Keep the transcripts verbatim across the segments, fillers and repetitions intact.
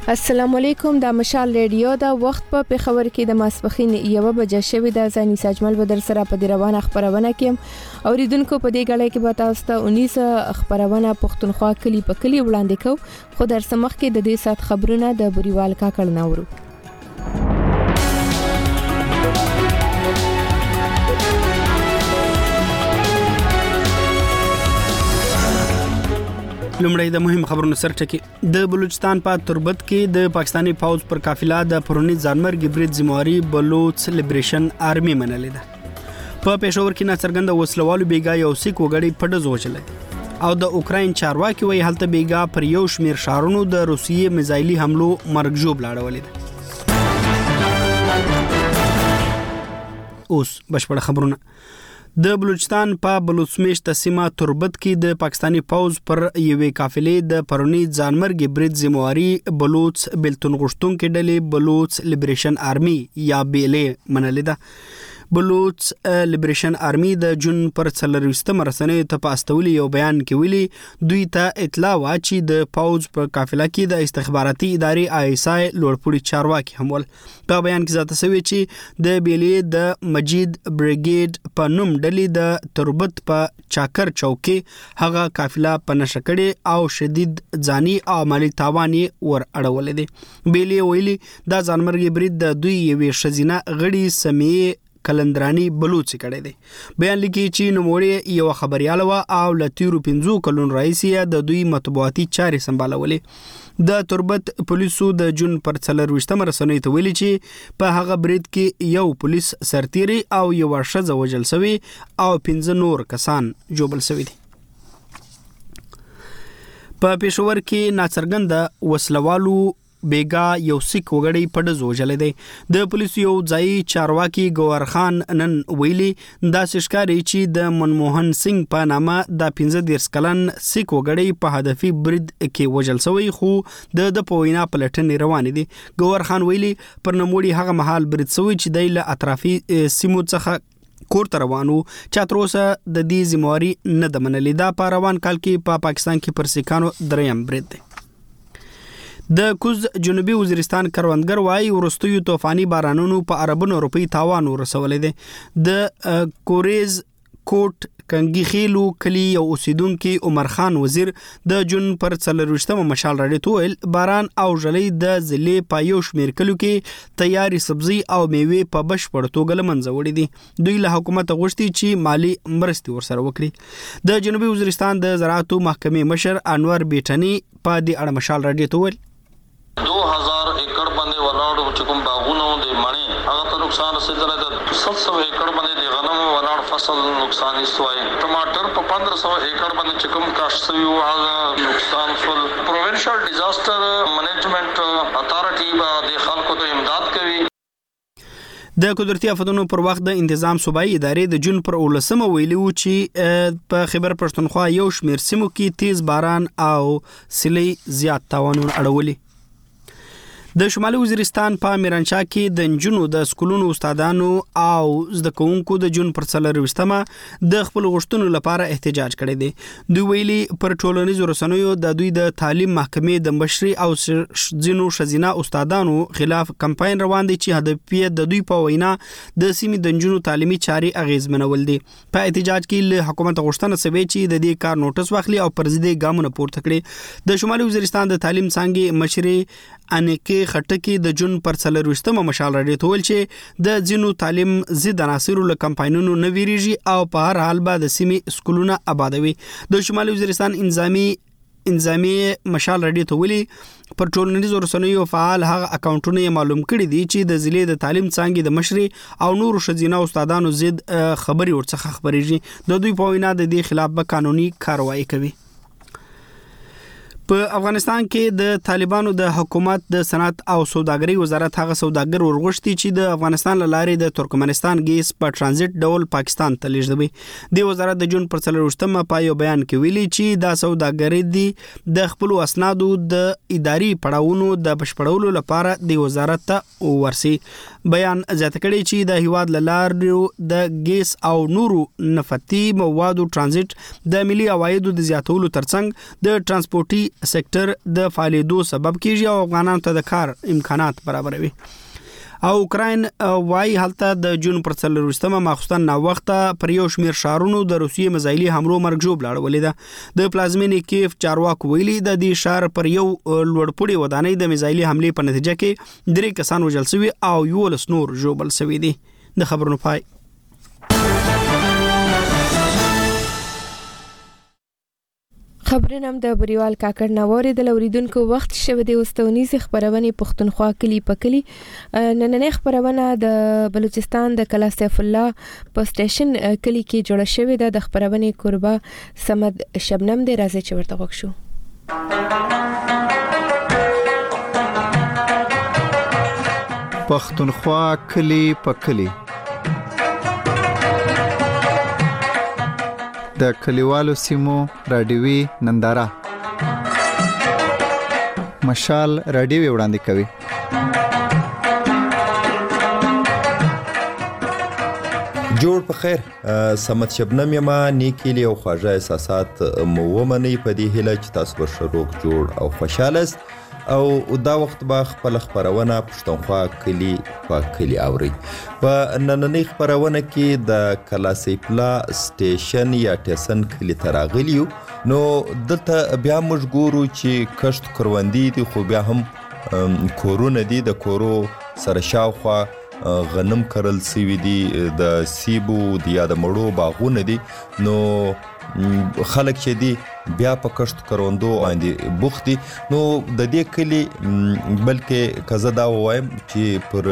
السلام علیکم. د مشال ریډیو د وخت په پیښور کې د ماسپخین یو بجې شوې د ځاني ساجمل بدر سره په دی روانه خبرونه کې اوریدونکو په دې غړې کې به تاسو ته انیس خبرونه پښتونخوا کلی په کلی وړاندې کو خو در سمخ کې د دې سات خبرونه د بوريوال کا کړه نورو. لومړی د مهم خبرونو سرټکی. د بلوچستان په تربت کې د پاکستاني فوج پر قافله د پرونی ځانمرګ برید ذمہواری بلوچ لیبریشن آرمي منلې ده. په پېښور کې ناڅرګند وسلوالو بیګا یو سیک وګړي پډز وچلې او د اوکراین چارواکي وایي هلته بیګا پر یو شمیر شهرونو د روسیې میزایلي حملو مرګ جوړ لاړولې ده. اوس بشپړ خبرونه. د بلوچستان په بلوچمیش تسمه تربت کې د پاکستاني فوج پر یوې قافلې د پرونی ځانمرګ برید ذمہواری بلوچ بلتون غشتونکو ډلې بلوچ لیبریشن آرمي یا بیلې منلې ده. بلوچ لیبریشن آرمي د جون پر څلرويشتمه رسنۍ ته پاستولي یو بیان کې ویلي دوی ته اطلاع واچي د فوج په قافله کې د استخباراتي ادارې آی اس آی لوړپوړي چارواکي هم ول. په بیان کې ذاته سوي چې د بیلې د مجید بریګیډ په نوم ډلې د تربت په چاکر چوکي هغه قافله په نشکړې او شدید ځاني او مالی تاوان ور اړولې دي. بیلې ویلي دا ځانمرګي برید د دوی یوې شزینه غړي سمیه کلندرانی بلوچ کړي دي. بیان لیکي چې نوموړی یو خبريال و او لتیرو پنځو کلون رئیسیه د دوی مطبوعاتي چارې سمبالولې. د تربت پولیسو د جون پر څلرويشتمه رسنۍ ته ویلي چې په هغه برید کې یو پولیس سرتیری او یو شذ وجل شوی او پنځه نور کسان جوبل شوی دي. په پېښور کې ناڅرګند وسلوالو بیگا یو سیک وګړی پډز وجلې دی. د پولیسو یو ځای چارواکي ګوهر خان نن ویلي دا سشکاري چې د منموهن سنگ په نامه د پنځه دیرش کلن سیک وګړی په هدفي برید کې وجل شوی خو د د پوینا پلټنې روان دي. ګوهر خان ویلي پر نموړي هغه محل برید شوی چې د له اطرافي سیمو څخه کور ته روانو چې تر اوسه د دې ذمہواری نه د منلې. دا په روان کال کې په پا پاکستان کې پر سیکانو دریم برید دی. د کوز جنوبي وزیرستان کروندګر وایي ورستیو طوفاني بارانونو په اربونو روپی تاوان ورسولې دي. د کوریز کوټ کنګي خېلو کلی یو اوسیدونکو عمر خان وزیر د جون پر څلرويشتمه مشال راډیو تویل باران او ژلې د ضلع په یو شمیر کلو کې تیاري سبزي او میوه په بشپړ توګه لمنځه وړي دي. دوی له حکومت غوښتي چې مالی مرستي ورسره وکړي. د جنوبي وزیرستان د زراعتو محکمې مشر انور بیٹنی په دې اړه مشال راډیو تویل دو هزار एकड़ باندې ولاړ چې کوم باغونو د مڼې هغه ته نقصان رسیدلی ده. ست سو एकड़ باندې د غنمو ولاړ فصل نقصان استوای. ټماټر په پندرہ سو एकड़ باندې چې کوم کاشت شوی و هغه نقصان شول. پروینشل ډیزاستر منیجمنت اتھارټي به د خلکو ته امداد کوي. د قدرتي آفتونو پر وخت د انتظام صوبایي ادارې د جون پر اولسمه ویلي و چې په خیبر پښتونخوا یو شمیر سیمو کې تیز باران او سیلۍ زیات تاوانونه اړولي. د شمالي وزیرستان په میرانشاه کې د نجونو د سکولونو استادانو او زده کوونکو د جون پر څلرويشتمه د خپل غوښتنو لپاره احتجاج کړی دی. دوی ویلي پر ټولنیزو رسنیو د دوی د تعلیم محکمې د مشري او ځینو ښځینه استادانو خلاف کمپاین روان دی چې هدف یې د دوی په وینا د سیمې د نجونو تعلیمي چارې اغیزمنول دي. په احتجاج کې له حکومت غوښتنه شوې چې د دې کار نوټس واخلي او پر ضد ګامونه پورته کړي. د شمالي وزیرستان د تعلیم څانګې مشري انکه خټکی د جون پر څلرويشتمه مشال راډیو ته ویل چې د ځینو تعلیم ضد عناصرو له کمپاینونو نه ویریږي او په هر حال به د سیمې سکولونه آبادوي. د شمالي وزیرستان انځامي انځامي مشال راډیو ته ویلي پر ټولنیزو رسنیو فعال هغه اکاونټونه معلوم کړي دي چې د ضلع د تعلیم څانګې د مشري او نورو ښځینه استادانو ضد خبري ورڅخه خبريږي. د دوی په وینا د دې خلاف به قانوني کاروایی کوي. په افغانستان کې د طالبانو د حکومت د صنعت او سوداګرۍ وزارت هغه سوداګر ورغوښتي چې د افغانستان لارې د ترکمنستان ګیس په ترانزیت ډول پاکستان ته لیږدوي. د وزارت د جون پر څلرويشتمه په یو بیان کې ویلي چې دا سوداګرۍ دي د خپل اسنادو د اداري پړاوونو د بشپړولو لپاره د وزارت ته ورسي. بیان زیاته کړي چې د هیواد لارو د ګیس او نورو نفتي موادو ترانزیت د ملي عوایدو د زیاتولو ترڅنګ د ترانسپورتي سېکټر د فعالیدو سبب کیږي او افغانانو ته د کار امکانات برابروي. او اوکراین وايي هلته د جون پر څلروستمه ماخوستن نا وخته پر یو شمیر شهرونو د روسیې مزایلی حملو مرګ جوړ لاړولې ده. د پلازمینې کیف چارواکو ویلي د دې شهر پر یو لوړپوړي ودانۍ د مزایلی حملې په نتیجه کې درې کسان وژل شوي او یولس نور ژوبل شوي دي. د خبرونو پای. خبرونه هم د بریوال کاکړ نووري د لوریدونکو وخت شوه د اوستونیز خبرونه پښتونخوا کلی پکلی نننې خبرونه د بلوچستان د کلا سیف الله په سټیشن کلی کې جوړه شوې ده. د خبرونه قربا سمد شبنم د راځي چې ورته وښو. پښتونخوا کلی پکلی د کلیوالو سیمو رادیوي ننداره مشال رادیوي وړاندې کوي. جوړ په خیر سمت شبنم یما نیکیلی او خواږه احساسات مو ومني په دې هیله چې تاسو به ښه روغ جوړ او خوشاله است او دا وخت به خپل خبرونه پښتونخوا کلی په کلی اوري. په نننۍ خبرونه کې د کلا سیف الله سټیشن یا ټیسن کلی تراغلیو نو دلته بیا موږ ګورو چې کښت کروندې دي خو بیا هم کورونه دي د کورو سره شاوخوا غنم کرل سوي دي د سیبو د یا د مړو باغونه دي نو خلک چې دي بیا په کښت کروندو باندې بوخت دي. نو د دې کلی بلکې کزه دا وایم چې پر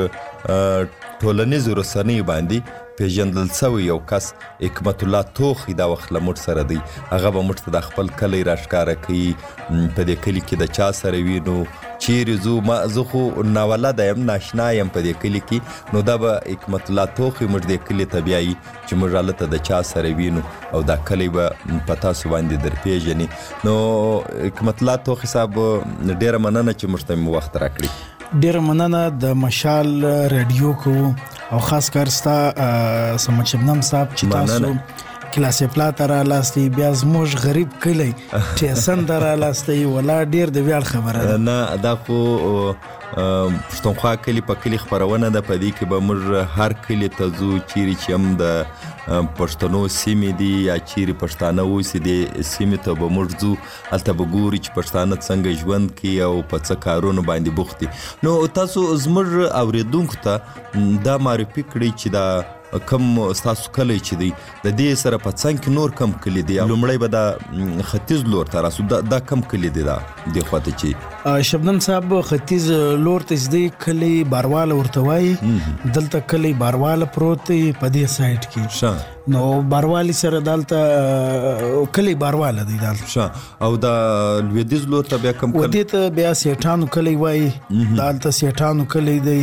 ټولنیزو رسنیو باندې پیژندل شوی یو کس حکمت الله توخی دا وخت لمر سره دی. هغه به موږ ته د خپل کلی راښکاره کوي په دې کلی کې د چا سره وي نو چیرې زو ما زه خو ناولده یم ناشنا یم په دې کلی کې نو دا به حکمت الله توخی موږ دې کلی ته بیایي چې موږ هلته د چا سره وینو او دا کلی به په تاسو باندې در پیژني. نو حکمت الله توخی صاحب ډېره مننه چې موږ ته مو وخت راکړي. ډېره مننه د مشال رادیو کو او خاص کار ستا سمت شبنم صاحب چې تاسو کلاسې پلاته را لاستي بیا زموږ غریب کلی ټیسن ته را لاستي ولا ډېر د ویاړ خبره ده. نه دا خو پښتونخوا کلی په کلی خبرونه ده. په دې کې به موږ هر کلی ته ځو چیرې چې هم د پښتنو سیمې دي یا چیرې پښتانه اوسي دې سیمې ته به موږ ځو هلته به ګورو چې پښتانه څنګه ژوند کوي او په څه کارونو باندې بوخت دي. نو تاسو زموږ اورېدونکو ته دا معرفي کړئ چې دا کم ستاسو کلی چې دی د دې سره په څنګ کې نور کم کلی دی. لومړی به دا ختیځ لور ته راسو دا کم کلی دی دا دې خواته چې شبنم صاحب ختیځ لور ته دی کلی بارواله ورته وایي. دلته کلی بارواله پروت دی په دې سایډ کې نو باروالی سره دلته کلی بارواله دی دلته او دا لویدیځ لور ته بیا کم کلی ودې ته بیا سیټانو کلی وایي. دلته سیټانو کلی دی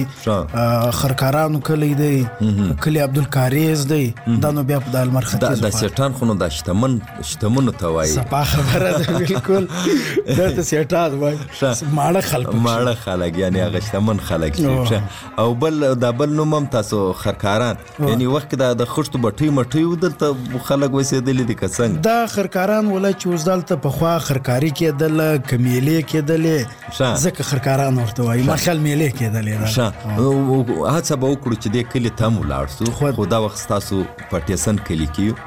خرکارانو کلی دی کلی عبدالکاریز دی دا نو بیا په د المر ختیځ دا سیټان خو نو دا شتمن شتمنو ته وایي. صفا خبره ده بالکل دلته سیټان وایي ماړه خلک ماړه خلک یعنی هغه شتمن خلک او بل دا بل نوم هم تاسو خرکاران یعنی وخت دا د خښتو بټۍ مټۍ ودلته خلک وسېدلي دي که څنګه دا خرکاران ولا چې اوس دلته پخوا خرکاري کېدله که میلې کېدلې ځکه خرکاران ورته وایي مخل میلې کېدلې هڅه به وکړو چې دې کلي ته هم ولاړ سو خو دا وخت ستاسو په ټیسن کلي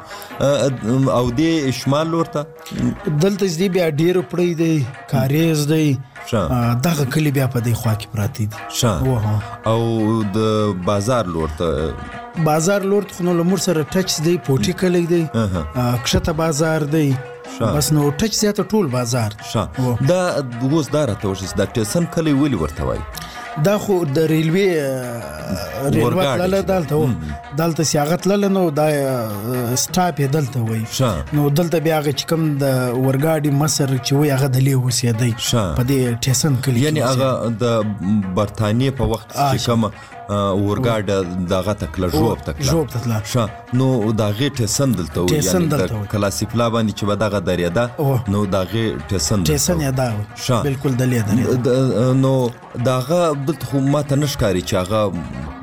کې او دې شمال لور ته دلته زدي بیا ډېر پړی دی کاریز دی دغه کلی بیا په دې خوا کې پراته دي او د بازار لور ته بازار لور ته نو لمر سره ټچ دی پوټی کلی دی کښته بازار دی بس نو ټچ زیاته ټول بازار دا اوس دا راته وشي دا ټیسن کلی ولې ورته وایي دا خو د ریلوی ریلوه تلله دلته دلته سیاغت لله نو دا سټاپ یې دلته وایي نو دلته بیا هغه چې کوم د اورګاډي مصر چې وایي هغه دلې اوسېدی په دې ټیسن کلي یعنی هغه د برطانیې په وخت چې کومه اورګاډ دغه تکله ژوب تکله ژوب تکله نو دا غي ټیسن دلته وایي یعنی د کلاسیک لا باندې چې دغه درېده نو دا غي ټیسن ټیسن یې دا بالکل دلې درېده نو داغه دلته خو ماته نشکاري چې هغه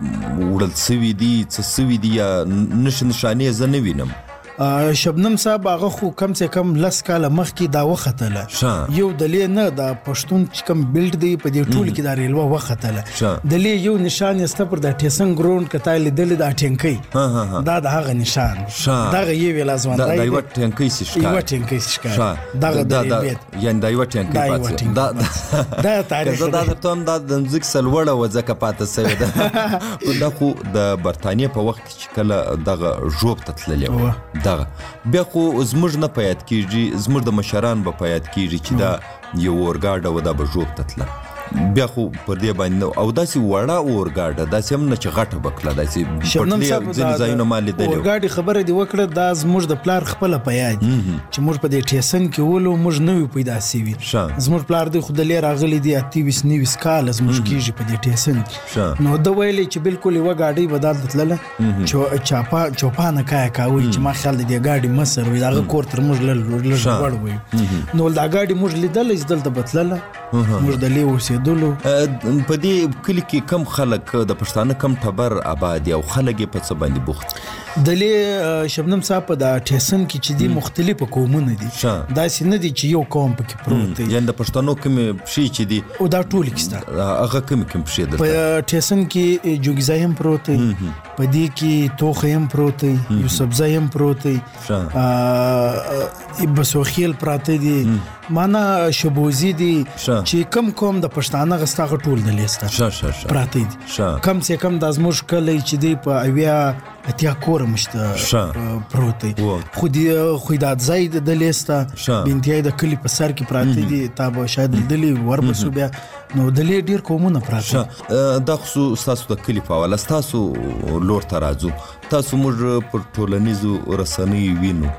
وړل سوي دي څه سوي دي یا نښې نښانې زه نه وینم. شبنم صاحب هغه خو کم سے کم لس کاله مخکې دا وختله یو دلې نه د پښتون چې کم بیلډ دی په دې ټول کې دا ریلوه وختله دلې یو نشان یسته پر د ټیسن ګراوند کته لیدل د ټینکۍ دا د هغه نشان دا یو ویل ازوان دا یو ټینکۍ سشکا یو ټینکۍ سشکا دا د یان دا یو ټینکۍ پاتې دا دا تاریخ دا د توم دا د مزیک سلوړه وځکه پاتې سوی ده دا خو د برتانیې په وخت کې کله دغه ژوب تتللی و دغه بیا خو زموږ نه پیاد کیږي زموږ د مشران به پیاد کیږي چې دا یو اورګاډه و دا به ژوب تتله بیا خو پر دې باندې او داسې وړه اورګاډه داسې هم نه چې غټه بکله داسې پټلې ځینې ځایونه ما لیدلي اورګاډي خبره دې وکړه دا زموږ د پلار خپله په یاد چې موږ په دې ټیسن کې ولو موږ نه وي پیدا سوي زموږ پلار دی خو دلې راغلی دی اتیویس نویس کاله زموږ کېږي په دې ټیسن کې نو ده ویلې چې بالکل یوه ګاډۍ به دلته تلله چاپا چوپانه کایه کاوي چې ما خیال دی دې ګاډي مصر وي د هغه کور تر موږ لږ لوړ وي نو دا ګاډي موږ لیدلی چې دلته به تلله موږ دلې اوسېدو په دې کلي کې کم خلک د پښتانه کم ټبر آباد او خلک یې په څه باندې بوخت دلې شبنم صاحب په د ټیسن کې چې دي مختلفه قومونه دي داسې نه دي چې یو قوم پکې پروت دی یعنې د پښتنو کومې پښې چې دي او دا ټول کې سته هغه کومې کومې پښې دلته په ټیسن کې جوګیزای هم پروت دی په دې کې توخه هم پروت دی یوسفزای هم پروت دی بسوخیل پراته دي معنا شبوزي دي چې کم کوم د پښتانه غستاغه ټول د لیسته پراته دي کم سے کم د ازموش کلی چې دی په اویا اتیا کور مشته پروت دی خو دې خو د ځای د لیسته بنتیای د کلی په سر کې پراته دي تابو شاید دلی وربسو بیا نو دلې ډیر قومونه پراته دا خو تاسو د کلی په حواله تاسو لور ته راځو تاسو موږ پر ټولنیزو رسنیو وینو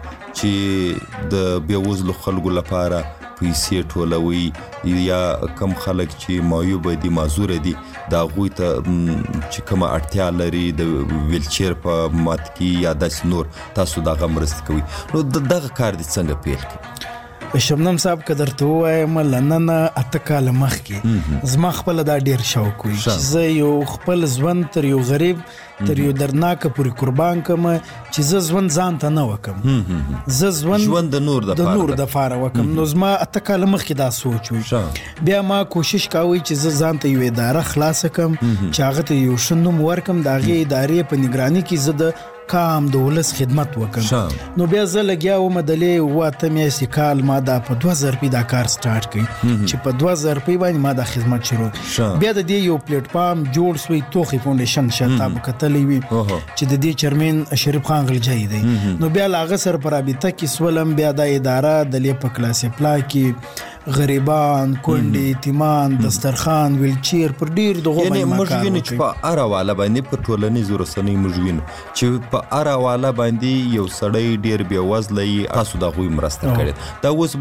چې د بېوزلو خلکو لپاره پیسې ټولوي یا کم خلک چې معیوبه دي معذوره دي د هغوی ته چې کومه اړتیا لري د ویلچیر په مات کې یا داسې نور تاسو د هغه مرستې کوئ نو دغه کار دې څنګه پیل کړي شبنم صاحب که درته ووایم له ننه اته کاله مخکې زما خپله دا ډېر شوق وي چې زه یو خپل ژوند تر یو غریب تر یو درناکه پورې قربان کړم چې زه ژوند ځان ته نه وکم زه ژوند د نور د نور دپاره وکم نو زما اته کاله مخکې دا سوچ وي بیا ما کوشش کوئ چې زه ځان ته یو اداره خلاصه کړم چې هغه ته یو ښه نوم ورکړم د هغې ادارې په نګراني کې زه د کام د ولس خدمت وکړم نو بیا زه لګیا وم دلې اوه اته میاشتې کال ما دا په دوه زره روپۍ دا کار سټارټ کړي چې په دوه زره روپۍ باندې ما دا خدمت شروع بیا د دې یو پلیټ فارم جوړ سوی توخې فاونډیشن شاید تا به کتلی وي چې د دې چیرمین شریف خان غلجی دی نو بیا له هغه سره په رابطه کې سولم بیا دا اداره دلې په کلاسې پلا کې غریبان کونډې یتیمان دسترخوان ویلچیر پر ډیر دغو یعنې موږ وینو چې په هره حواله باندې په ټولنیزو رسنیو موږ وینو چې په هره حواله باندې یو سړی ډیر بېوزله یي تاسو د هغوی مرسته کړې دا اوس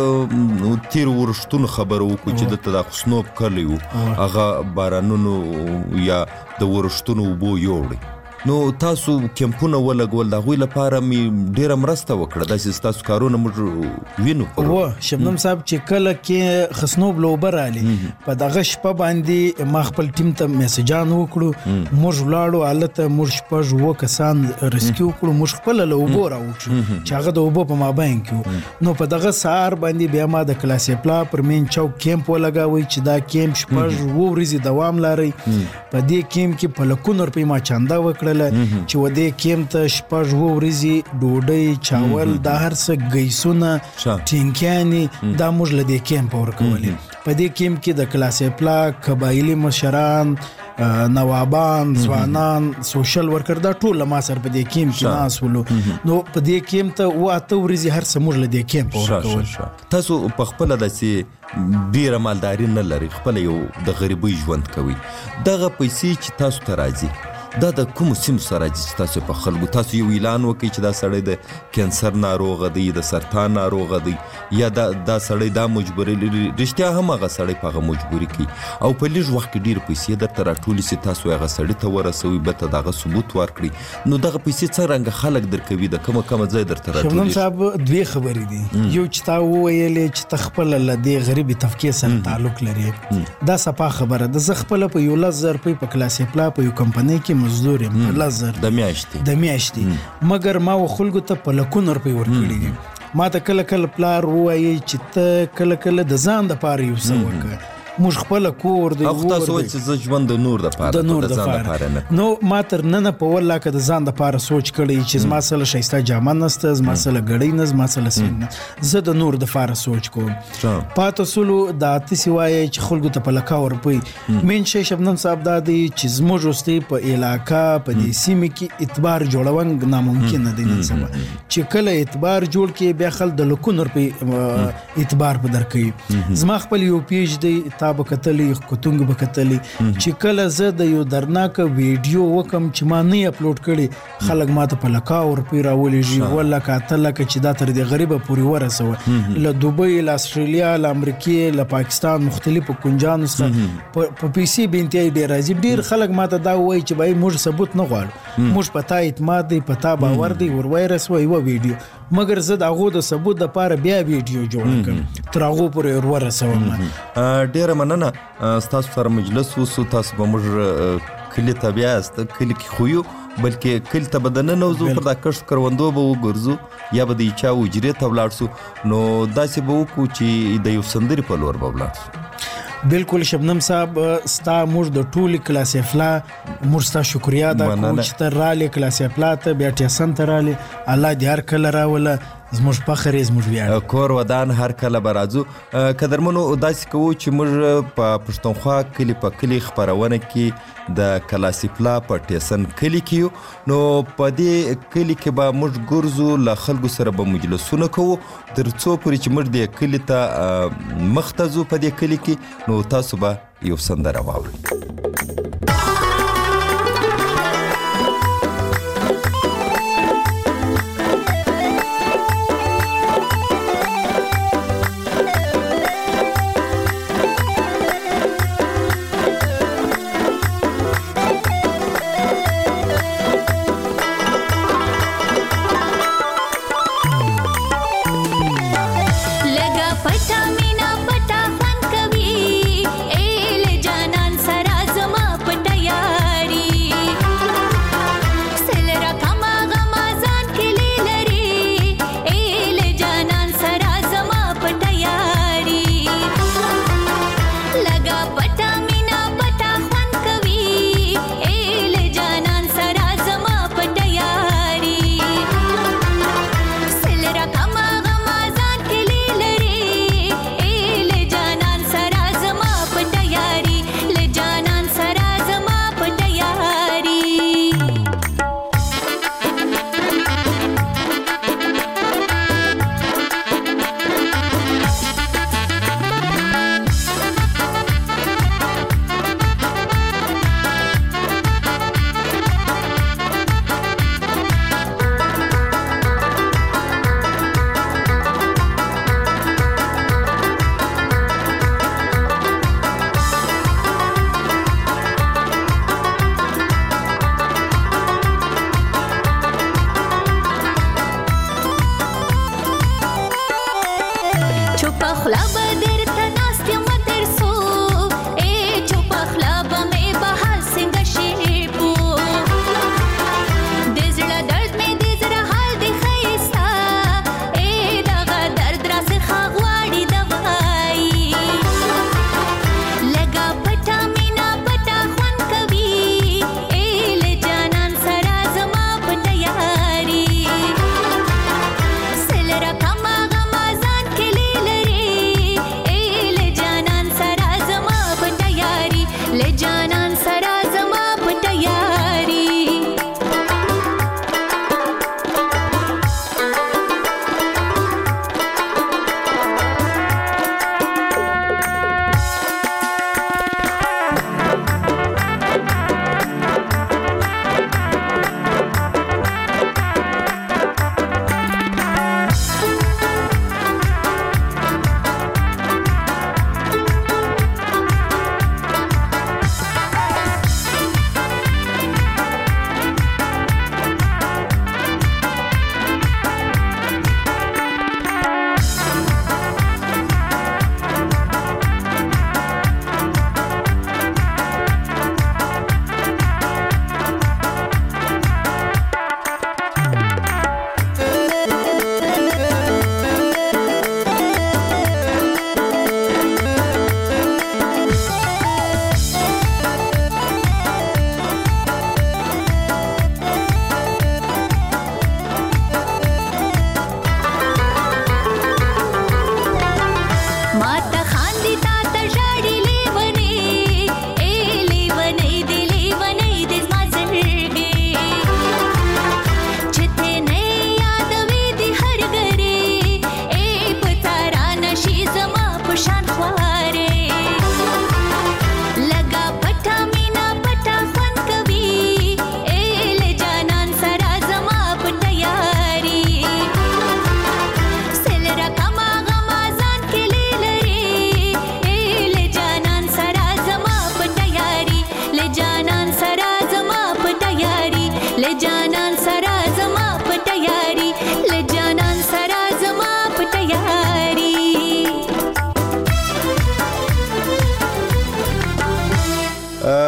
موږ تېرو وروښتونو خبره وکړو چې دلته دا خسنوب کلی و هغه بارانونو یا د وروښتونو اوبو یوړی نو تاسو کیمپونه ولګول د هغوی لپاره مې ډېره مرسته وکړه داسې ستاسو کارونه موږ وینو و شبنم صاحب چې کله کې خسنوب له اوبه رالي په دغه شپه باندې ما خپل ټیم ته میسجان وکړو موږ ولاړو هلته موږ شپږ اووه کسان رسکي وکړو موږ خپله له اوبو راوکړو چې هغه د اوبو په مابین کې نو په دغه سهار باندې بیا ما د کلاسې پلا پر مین چوک کیمپ ولګاوی چې دا کیمپ شپږ اووه ورځې دوام لري په دې کیمپ کې په لکونو روپۍ ما چانده وکړه چې و دې کیمپ ته شپږ اووه ورځې ډوډۍ چاول دا هر څه ګیسونه ټینکیانې دا موږ له دې کیمپ ورکولې په دې کیمپ کې د کلاسې پلا قبایلي مشران نوابان ځوانان سوشل ورکر دا ټول ما سره په دې کیمپ کې ناست ولو نو په دې کیمپ ته اووه اته ورځې هر څه موږ له دې کیمپ ورکول تاسو په خپله داسې ډېره مالداري نه لرئ خپله یو د غریبۍ ژوند کوئ دغه پیسې چې تاسو ته راځي دا د کوم سیمو سره راځي چې تاسو په خلکو تاسو یو اعلان وکړئ چې دا سړی د کینسر ناروغه دی د سرطان ناروغه دی یا دا دا سړی دا مجبوري رښتیا هم هغه سړی په هغه مجبوري کوي او په لږ وخت کې ډېر پیسې درته راټولي چې تاسو هغه سړي ته ورسوي به ته دغه ثبوت ورکړي نو دغه پیسې څرنګه خلک درکوي د کومه کومه ځای درته راټولي شبنم صاحب دوی خبرې دي یو چې تا وویلې چې ته خپل له دې غریبي طبقې سره تعلق لري دا صفا خبره ده زه خپل په یو لس زر روپۍ په کلاسې پلا په یو کمپنۍ کې مزدور یم په لس زر د میاشتې د میاشتې مګر ما و خلکو ته په لکونو روپۍ ورکړي دي ما ته کله کله پلار ووایي چې ته کله کله د ځان دپاره یو څه وکړه موږ خپل کور دی خو تاسو وایي چې زه ژوند د نور دپاره د نور دپاره نو ما تر ننه په والله که د ځان دپاره سوچ کړی چې زما سره ښایسته جامه نسته زما سره ګړۍ نه زما سره سیم نه زه د نور دپاره سوچ کوم پاته سولو د اتسې وایي چې خلکو ته په لکه ورپوي مین شی شبنم صاحب دا دی چې زموږ وروستۍ په علاقه په دې سیمې کې اعتبار جوړول ناممکن دی نن سبا چې کله اعتبار جوړ کړي بیا خلک د لکونو روپۍ اعتبار په درکوي زما خپل یو پیج دی تا به کتلی کتونګ به کتلی چې کله زه د یو درناکه ویډیو وکم چې ما نه اپلوډ کړي خلک ما ته په لکاو روپۍ راولېږي اووه لکه اته لکه چې دا تر دې غریبه پورې ورسوه له دوبۍ له اسټرالیا له امریکې له پاکستان مختلفو کنجانو څخه په پیسې به انتهایی ډېر راځي ډېر خلک ما ته دا وایي چې بای موږ ثبوت نه غواړو موږ په تا اعتماد دی په تا باور دی ور وایرسوه یوه ویډیو مګر زه د هغو د ثبوت دپاره بیا ویډیو جوړه کړم تر هغو پورې ور ورسوم ډېره مننه ستاسو سره مجلس وسو تاسو به موږ کلي ته بیا یاست کلي کې خو یو بلکې کلي ته به دننه وځو پر دا کښت کروندو به وګرځو یا به د چا حجرې ته ولاړ سو نو داسې به وکړو چې د یو سندرې په لور به ولاړ سو بالکل شبنم صاحب ستا موږ د ټولې کلاسې افلا موږ ستا شکریا ادا کوو چې ته رالې کلاسې افلا ته بیا ټیسن ته رالې الله دې هر کله راوله زموږ فخر یې زموږ ویاړ کور ودان هر کله به راځو قدرمنو داسې کوو چې موږ په پښتونخوا کلي په کلي خپرونه کې د کلاسې پلا په ټیسن کلي کې نو په دې کلي کې به موږ ګرځو له خلکو سره به مجلسونه کوو تر څو پورې چې موږ دې کلي ته مخ ته ځو په دې کلي کې نو تاسو به یو سندره واورئ पटा मीना पटा फन कभी एल जानन सरा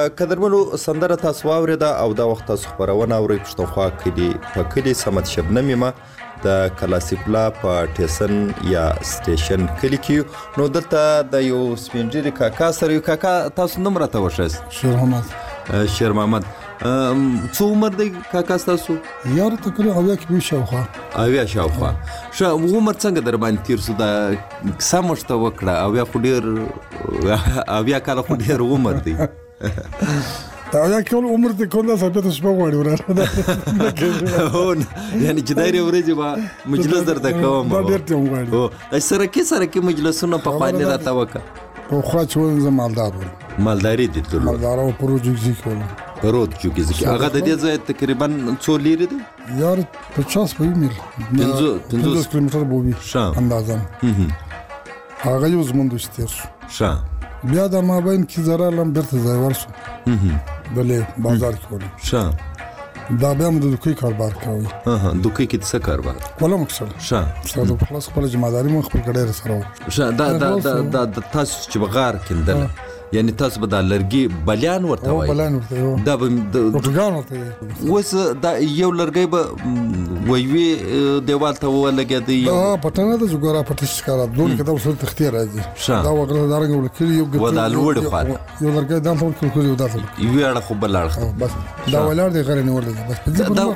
قدرمنو سندره تاسو واورېده او دا وخت تاسو خبرونه اورئ پښتونخوا کلي په کلي سمت شبنم یم د کلاسیپلا په ټیسن یا سټیشن کلي کې نو دلته د یو سپینجری کاکا سره یو کاکا تاسو نوم راته وښایاست شیر محمد شیر محمد څو عمر دی کاکا تاسو یار تقریبا اویا کې شاوخوا اویا شاوخوا ښه عمر څنګه در باندې تیر سو دا کیسه مشته وکړه اویا خو ډېر اویا کاله خو ډېر عمر دی اویا کال عمر ته کومه ثابت شپه غواړي ورته هو یعنی چې دایره ورځي با مجلس درته کوم دا ډېر ته غواړي او سره کې سره کې مجلسونه په خوانې راته وکړه په خوا چې زمالدار و مالداري دي ټول مالدار او پروژې کوله پروت جو کې ځکه هغه د دې ځای تقریبا څو لري دی یار پچاس په میل پنځه کیلومتر بوبي اندازا هغه یو زموږ دوستیر شا بیا د مابین کې زرا لم برته ځای ورسو بلې بازار کې ول شا دا بیا موږ د کوي کاروبار کوي ها ها د کوي کې څه کاروبار کوله مقصد شا څه د خلاص خپل جمعداري مخ خپل کډیر سره شا دا دا دا تاسو چې بغار کېندل یعنی تاسو به د لرګي بلیان ورته وایي بلیان ورته دا به پروتګان ورته اوس دا یو لرګي به وایوي دیوال ته ولګېدی دا پټنه د جګورا پټیش کارا دون کې دا وسل تختیر راځي دا وګړه دارنګ ولکلی یو ګټ ودا لوړ خو یو لرګي دا ټول کول یو داخل یو اړه خو بل اړه بس دا ولار دی غره نیولې بس دا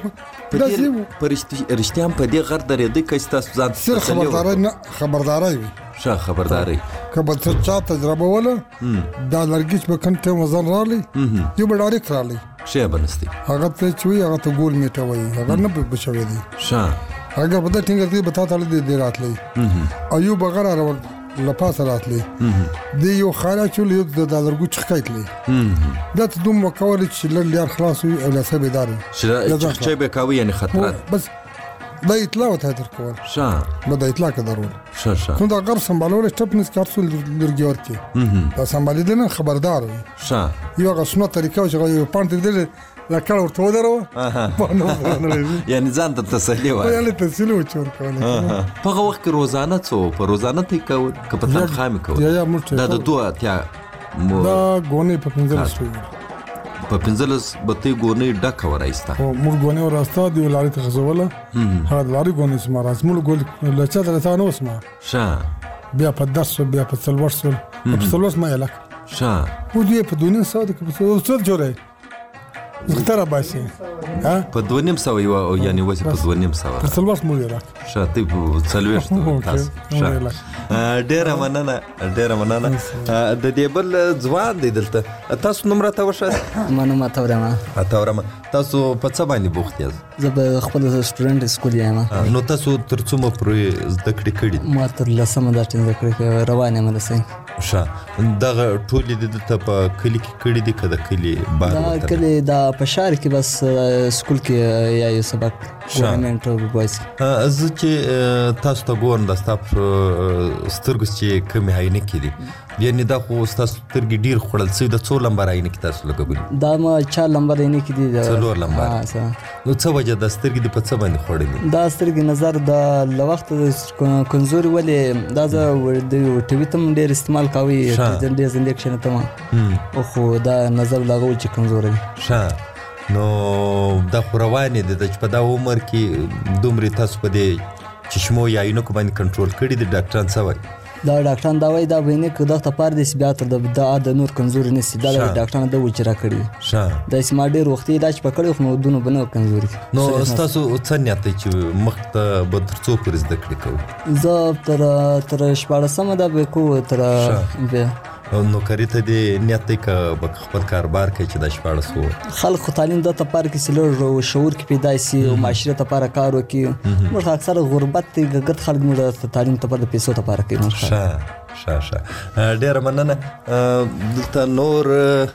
پرشتيام په دې غر درې د کیسه تاسو ځان سر خبرداري نه خبرداري شا خبرداري کبه څه چا تجربه ولا دا لرګي په کنټه وزن رالي یو به ډایرکټ رالي شی بنستي هغه ته چوي هغه ته ګول میټه وای هغه نه بچوي دي شا هغه په دې ټینګ دي بتا تعالی دې راتلې ایوب بغیر راول لپاس راتلې دی یو خاله چول یو د لرګو چخکایتلې دا ته دوم وکول چې لړ خلاص وي او لا سبيدار چې به کاوي یعنی خطرات بس دا اطلاع ته در کول شا دا اطلاع کړه شا شا کوم دا غر سمبالول سټپنس کارسول لرګي ورته دا سمبالې دنه خبردار وي شا یو غسنه طریقه چې یو پانت دې لا کار ورته ودرو یعنی ځان ته تسلی وای یعنی تسلی وچور کول په هغه وخت روزانه څو په روزانه ته کول کپتان خامي کول یا یا مړ دا د دوه تیا دا غونې په پنځه شوی په پنځلس بته ګونې ډکه ورایسته او موږ غونې وراسته دی لاري ته غزوله هغه لاري غونې سم راز موږ ګول لچا درته نو اسمه شا بیا په درس بیا په څلور سول په څلور ما یلک شا و دې په دونین ساده کې په څلور جوړه مختار باسي ها په دونیم سو یو یعنی وځي په دونیم سو په څلور مو یلک شاته په څلور تاسو شا ډېر مننه ډېر مننه د دې بل ځوان دی دلته تاسو نوم راته وښه منو ما تورما تورما تاسو په څه باندې بوخت یاست زه به خپل سټوډنټ سکول یم نو تاسو تر څومره پرې زده کړې کړې ما تر لسمه دا ټینګ کړې روانه مله سي شا دغه ټولې د ته په کلی کې کړې دي کده کلی بار دا کلی دا په شهر کې بس سکول کې یا یو سبق ګورنمنت او بوایس از چې تاسو ته ګورم د ستاپ سترګس چې کوم هاینه کې دي یعنی دا خو تاسو سترګې ډیر خړل څه د څو لمبر هاینه کې تاسو لګولې دا ما چا لمبر هاینه کې دي څلور لمبر نو څه وجه د سترګې د په څه باندې خړلې دا سترګې نظر د لوخت کمزوري ولې دا د ټي وي تم ډیر استعمال کوي د دې انډکشن ته او خو دا نظر لغو چې کمزوري شا نو دا خو روانې دي چې په دا عمر کې دومره تاسو په دې چشمو یا عینو کو باندې کنټرول کړی دي ډاکټران څه وایي دا ډاکټران دا وایي دا بینه کې دغه پاره د بیا تر د د نور کمزوري نسی دا ډاکټران دا وچرا کړی شا دا سم ډیر وخت علاج پکړو خو دونو بنو کمزوري نو تاسو څه نیت چې مخ ته به تر څو پرز د کړی کوي زه تر تر شپږ سم دا به کو تر نو کری ته دې نیت کې به خپل کاروبار کې چې د شپږ سو خلک تعلیم د تپار کې سلور شعور کې پیدا شي او معاشره تپار کار وکي موږ اکثر غربت ته ګټ خلک موږ تعلیم تپار د پیسو تپار کې موږ شا شا شا ډیر مننه دلته نور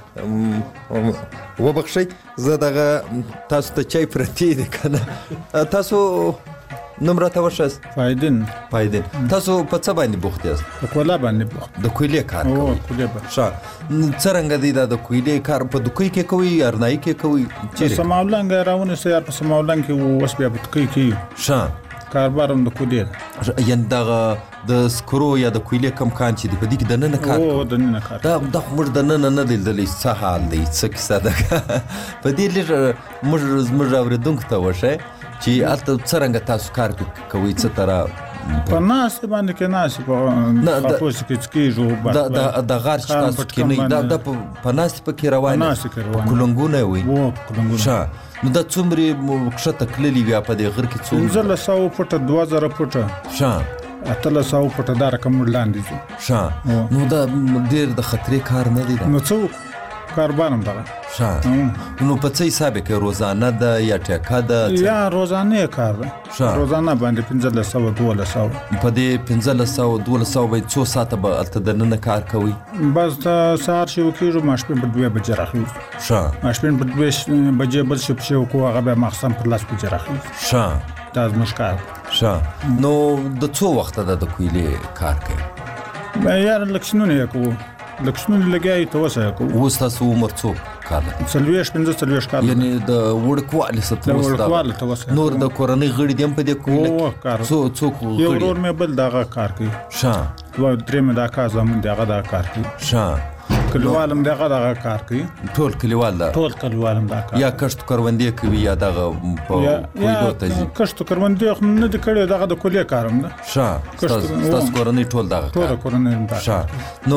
وبخشي زه دغه تاسو ته چای پرتی دي کنه تاسو نمبر ته وشس فایدن فایدن تاسو په څه باندې بوخت یاست په کولا باندې بوخت د کویلې کار او کوي کویلې شا څنګه دی دا د کویلې کار په دکوي کې کوي ارنای کې کوي چې سماولنګ راونه سي په سماولنګ کې وس بیا په کوي کې شا کاربارم د کویلې یعنی دغه د سکرو یا د کویلې کم کان چې دی په دې کې د ننه کار او د ننه کار دا د موږ د ننه نه لیدلې څه حال دی څه کیسه ده په دې لږ موږ زموږ اورېدونکو ته وښایئ چې هلته څرنګه تاسو کار کوئ څه طرح په ناستې باندې کې ناستې په خاپوس کې څکېږو د غار چې تاسو کینئ دا په ناستې پکې روان کلنګونه وي ښه نو دا څومرې کښته تللي وي په دې غر کې څومره پنځلس سوه فوټه دوه زره فوټه ښه اتلس سوه فوټه دا رقم موږ لاندې ځو ښه نو دا ډېر د خطرې کار نه دی نو څه کاربان هم دغه ښه نو په څه حساب کې روزانه ده یا ټیکه ده یا روزانه کار ده روزانه باندې پنځلس سوه دولس سوه په دې پنځلس سوه دولس سوه باید څو ساعته به هلته دننه کار کوئ بس د سهار چې وکېږو ماسپښین په دوې بجې راخلو ښه ماسپښین په دوې بجې بل شي چې وکړو هغه بیا ماخستن پر لس بجې راخلو ښه دا زموږ کار ښه نو د څو وخته ده د کویلې کار کوي یاره لږ شنونه یې کوو لږ شنونه لګیا یې ته اوسه یې کوو اوس تاسو عمر څو کاله څلوېښت پنځه څلوېښت کاله یعنې د وړوکوالي څه د وړوکوالي ته اوسه نور د کورنۍ غړي دي هم په دې کویلې څوک غړي یو ورور مې بل دغه کار کوي ښه دوه درې مې دا کار زمون دی هغه دا کار کوي ښه کلیوال هم دغه دغه کار کوي ټول کلیوال دا ټول کلیوال هم دا کار یا کښت کروندې کوي یا دغه په کویلو ته ځي کښت کروندې خو نه دي کړی دغه د کویلې کار هم ده ښه ستاسو کورنۍ ټول دغه کار ټوله کورنۍ هم دا ښه نو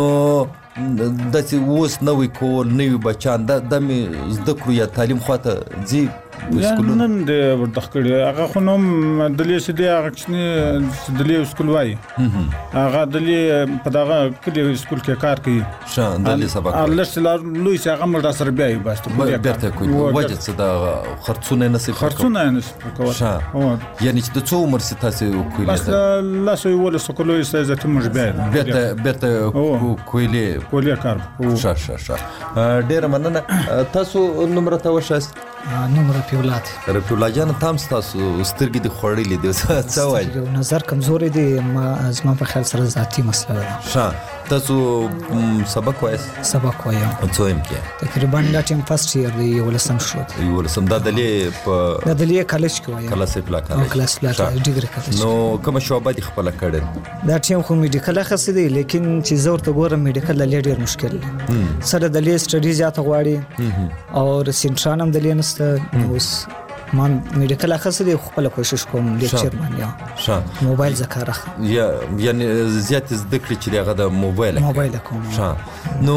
داسې اوس نوی کول نوي بچیان دا مې زده کړو یا تعلیم خواته ځي نن دی ورته کړی هغه خو نوم دلې چې دی هغه کوچني دلې سکول وایي هغه دلې په دغه کلي سکول کې کار کوي ښه دلې سبق لږ څه لوی چې هغه مړه سره بیا یې بس بیرته کوي وجه څه د خرڅونه نه صفر خرڅونه نه صفر کول ښه یعنی چې د څو عمر سي تاسو کویلې بس لاس یې ول سکول یې سې ته موږ بیا بیرته بیرته کویلې کویلې کار ښه ښه ښه ډېره مننه تاسو نمبر ته وښاست نوم رفیع الله رفیع الله جان تام تاسو سترګې د خوړلې دي څه وایي نظر کمزوري دي ما زما په خیال سره ذاتی مسله ده ښه تاسو سبق وایي سبق وایم څو یم کې تقریبا دا ټیم فرست ایئر دی یو لسم شو یو لسم دا دلې په دا دلې کالج کې وایم کلاس پلا کالج کلاس پلا ډیګری کالج نو کوم شعبه دي خپل کړل دا ټیم خو میډیکل خاص دی لیکن چې زور ته ګورم میډیکل لې ډیر مشکل دی سره دلې سټډي زیاته غواړي او سنټران هم دلې نسته اوس ما میډیکل خاص دی خپل کوشش کوم لیکچر باندې ښه موبایل ذکر یا یعنی زیات زده کړی چې هغه د موبایل موبایل کوم ښه نو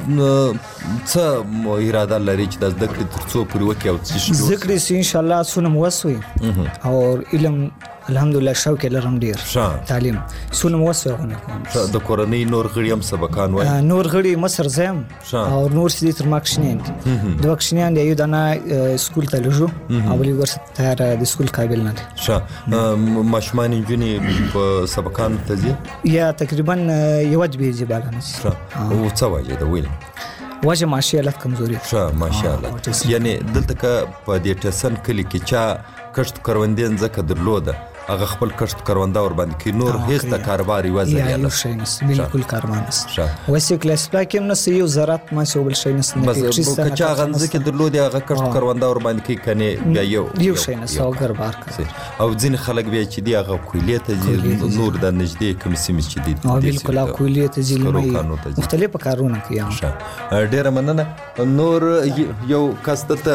څه اراده لري چې د زده کړې ترڅو پورې وکړي او څه ذکر سي ان شاء الله سونه موسوي او علم الحمدلله شوق لرم ډیر تعلیم سونه موسوي غوونه کوم د کورنۍ نور غړي هم سبقان وای نور غړي مصر زم او نور سړي تر ماکشنین دوه کشنین دی یو دنا سکول ته لجو او بل ورسته تیار د سکول قابل نه ښه ماشمان انجونی په سبقان ته ځي یا تقریبا یو وجبه یې بالانس او څه وجه دا ویل وجه ماشاءالله کمزوري ښه ماشاءالله یعنی دلته په دې ټسن کلی کې چا کښت کروندین زکه درلوده هغه خپل کښت کرونده ور باندې کې نور هیڅ د کاروبار یوازې یا یو شی نس بالکل کارمان نس وایي کلاس پلاکیم نس یو زراعت ما څه بل شی نس نه بس کچا غنځ کې درلوده هغه کښت کرونده ور باندې کې کني بیا یو یو شی نس او ګربار کوي او ځین خلک بیا چې دی هغه کویلې ته نور د نږدې کوم سیمې چې دی او بالکل کویلې ته ځي مختلف کارونه کوي ډیره مننه نور یو کاستته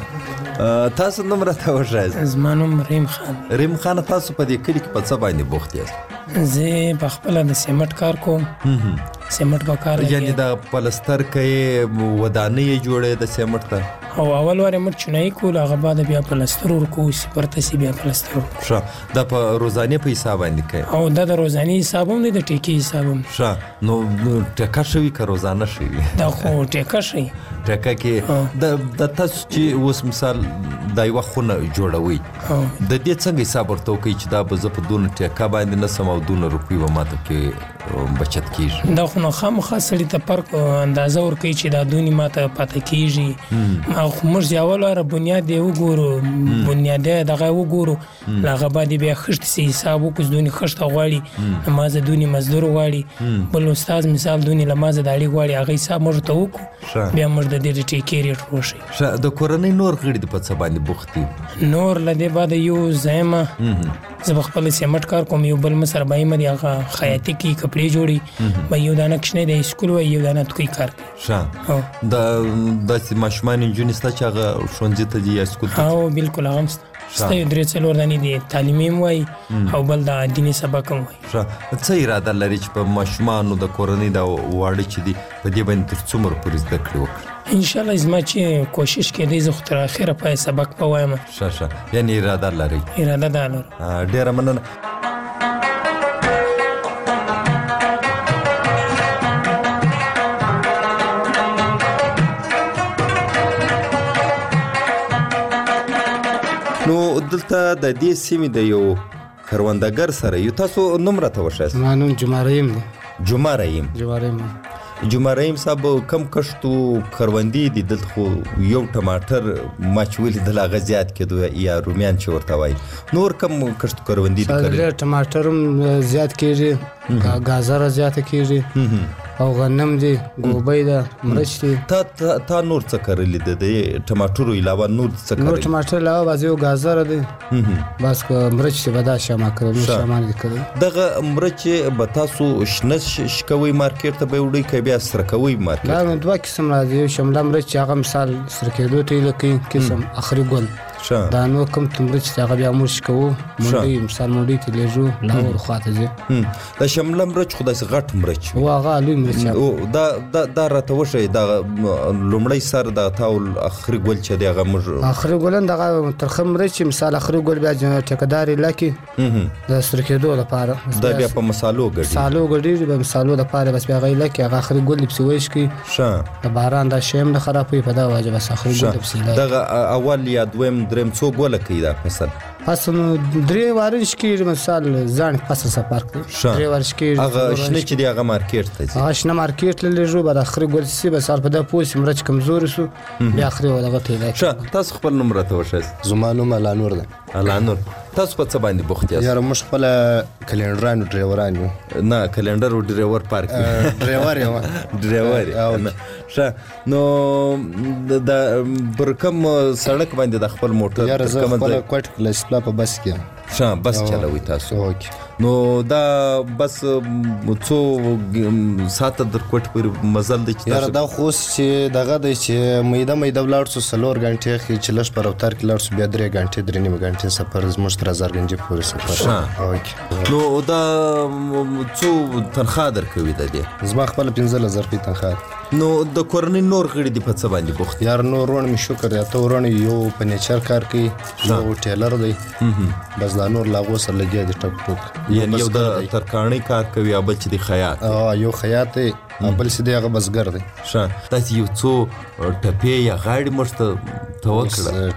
تاسو نمبر ته وښایئ زما نوم رحیم خان رحیم خان تاسو په دې کلی کې په څه باندې بوخت یاست زه په خپل د سیمټ کار کوم سیمټ په کار یعنی د پلستر کې ودانۍ جوړې د سیمټ ته او اول واره مر چنای کول هغه بعد بیا پلستر ورکو سپرته سی بیا پلستر ښه دا په روزانه په حساب باندې کوي او دا د روزانه حساب هم دی د ټیکی حساب هم ښه نو ټکا شوی که روزانه شوی دا خو ټکا شي ټکا کې د تاسو چې اوس مثال دا یو خونه جوړوي د دې څنګه حساب ورته کوي چې دا به زه په دون ټکا باندې نه سم او دون روپی و ماته کې بچت کیږي. دا خو نو خامخا سړي ته فرق اندازه ورکوي چې دا دونې ماته پاته کیږي. خو موږ یو لاره بنیاد یې وګورو، بنیاد یې دغه وګورو، له هغه بعد بیا خښت سي حساب وکړو، دونې خښته غواړي، لمازه دونې مزدور غواړي، بل استاد مثال دونې لمازه داړي غواړي، هغه حساب موږ ته وکړو، بیا موږ د دې ټیکې ریټ وښیو. د کورنۍ نور غړي د په څه باندې بوخت دي؟ نور له دې بعد یو زما زه به خپل سیمټ کار کوم، یو بل مسر به مې هغه خیاطي کی کپڑے جوړي، به یو دانه کښنه د اسکول و یو دانه توي کار ښه. د د ماشومان انجونی ستا چې هغه ښوونځي ته دي یا اسکول ته؟ او بالکل هغه هم ستا یو درې څلور دانې دي، تعلیمي هم وایي او بل د دیني سبق هم وایي. ښه. څه اراده لري چې په ماشومانو د کورنۍ د واړه چې دي په دې باندې تر څومره پورې زده کړې وکړي؟ انشاءالله زما چې کوشش کېدی زه خو تر اخره پای سبق به وایم. ښه ښه، یعنې اراده لرئ؟ اراده دا لرم. ډېره مننه. نو دلته د دې سیمې د یو کروندګر سره یو، تاسو نوم راته وښایاست؟ زما نوم جمعه رحیم دی. جمعه رحیم. جمعه رحیم جمعه رحیم صاحب کم کښتو کروندې دي دلته؟ خو یو ټماټر ما چې ولیدل هغه زیات کېدو یا رومیان چې ورته وایي، نور کم کښتو کروندې دي کرلې؟ ټماټر هم زیات کېږي، ګازره زیاته کېږي او غنم دی، ګوبۍ ده، مرچ دی. تا تا نور څه کرلي ده د ټماټرو علاوه؟ نور څه کرلي؟ نور ټماټر علاوه بعضې یو ګازره دی، بس مرچ دی به دا شامه کړی، نور شامان دي کړی. دغه مرچ به تاسو شنه شکوئ مارکیټ ته به یې وړئ که بیا سره کوئ مارکیټ؟ دا دوه قسم راځي، یو شمله مرچ هغه مثال سره کېدو ته یې کوي، قسم اخري ګل. دا نو کوم مرچ چې هغه بیا موږ شکوو، منډۍ مثال منډۍ ته لیږو، لاهور خواته ځي. دا شمله مرچ خو داسې غټ مرچ و، هغه لوی مرچ. دا دا راته وښیئ، دغه لومړی سر دغه تا اخري ګل چې دی هغه موږ اخري ګل دغه ترخه مرچ مثال اخري ګل بیا ټیکهدار یې لکي د سره کېدو لپاره، دا بیا په مسالو ګډېږي. مسالو ګډېږي به مسالو لپاره، بس بیا هغه یې لکي، هغه اخري ګل پسې ویشکي. ښه. د باران دا شی هم نه خرابوي په دا وجه، بس اخري ګل پسې لکي. دغه اول یا دویم دریم څو ګوله کوي دا فصل؟ فصل درې وارش کېږي، مثال ځان فصل څه فرق دی، درې وارش کېږي. هغه شنه چې دی هغه مارکیټ ته ځي؟ هغه شنه مارکیټ ته لیږو، بعد اخري ګل سي بس په دا پوه سي مرچ کمزوري سو، بیا اخري دغه ته یې. ښه. تاسو خپل نوم راته وښایاست؟ زما نوم الانور دی. الانور، تاسو په څه باندې بوخت یاست؟ یاره موږ خپله کلینډران او ډریوران یو. نه کلینډر او ډریور پارک ډریور یم. ډریور یې. ښه. نو د پر کوم سړک باندې د خپل موټر؟ یاره زه خپله کوټ کلاسپلا په بس کې یم. ښه. بس چلوئ تاسو؟ نو دا بس څو ساعته در کوټ پورې مزل دی چې؟ یاره دا خو اوس چې دغه دی چې میده میده ولاړ سو څلور غنټې ښایي چې لږ په رفتار کې لاړ سو، بیا درې غنټې درې نیمې غنټې سفر زموږ تر هزارګنجې پورې سفر. ښه. نو دا څو تنخواه درکوي د دې؟ زما خپله پنځلس زره روپۍ تنخواه. نو د کورنۍ نور غړي دي په څه باندې بوخت؟ یار نور ورونه مې شکر دی، اته ورونه یو په نیچر کار کوي، یو ټیلر دی، بس دا نور له هغو سره لګیا دي ټک ټوک. یعنې یو د ترکاڼۍ کار کوي او بل چې دی خیاط؟ یو خیاط دی او بل چې دی هغه بزګر دی. ښه. داسې یو څو ټپې یا غاړې موږ ته وکړه؟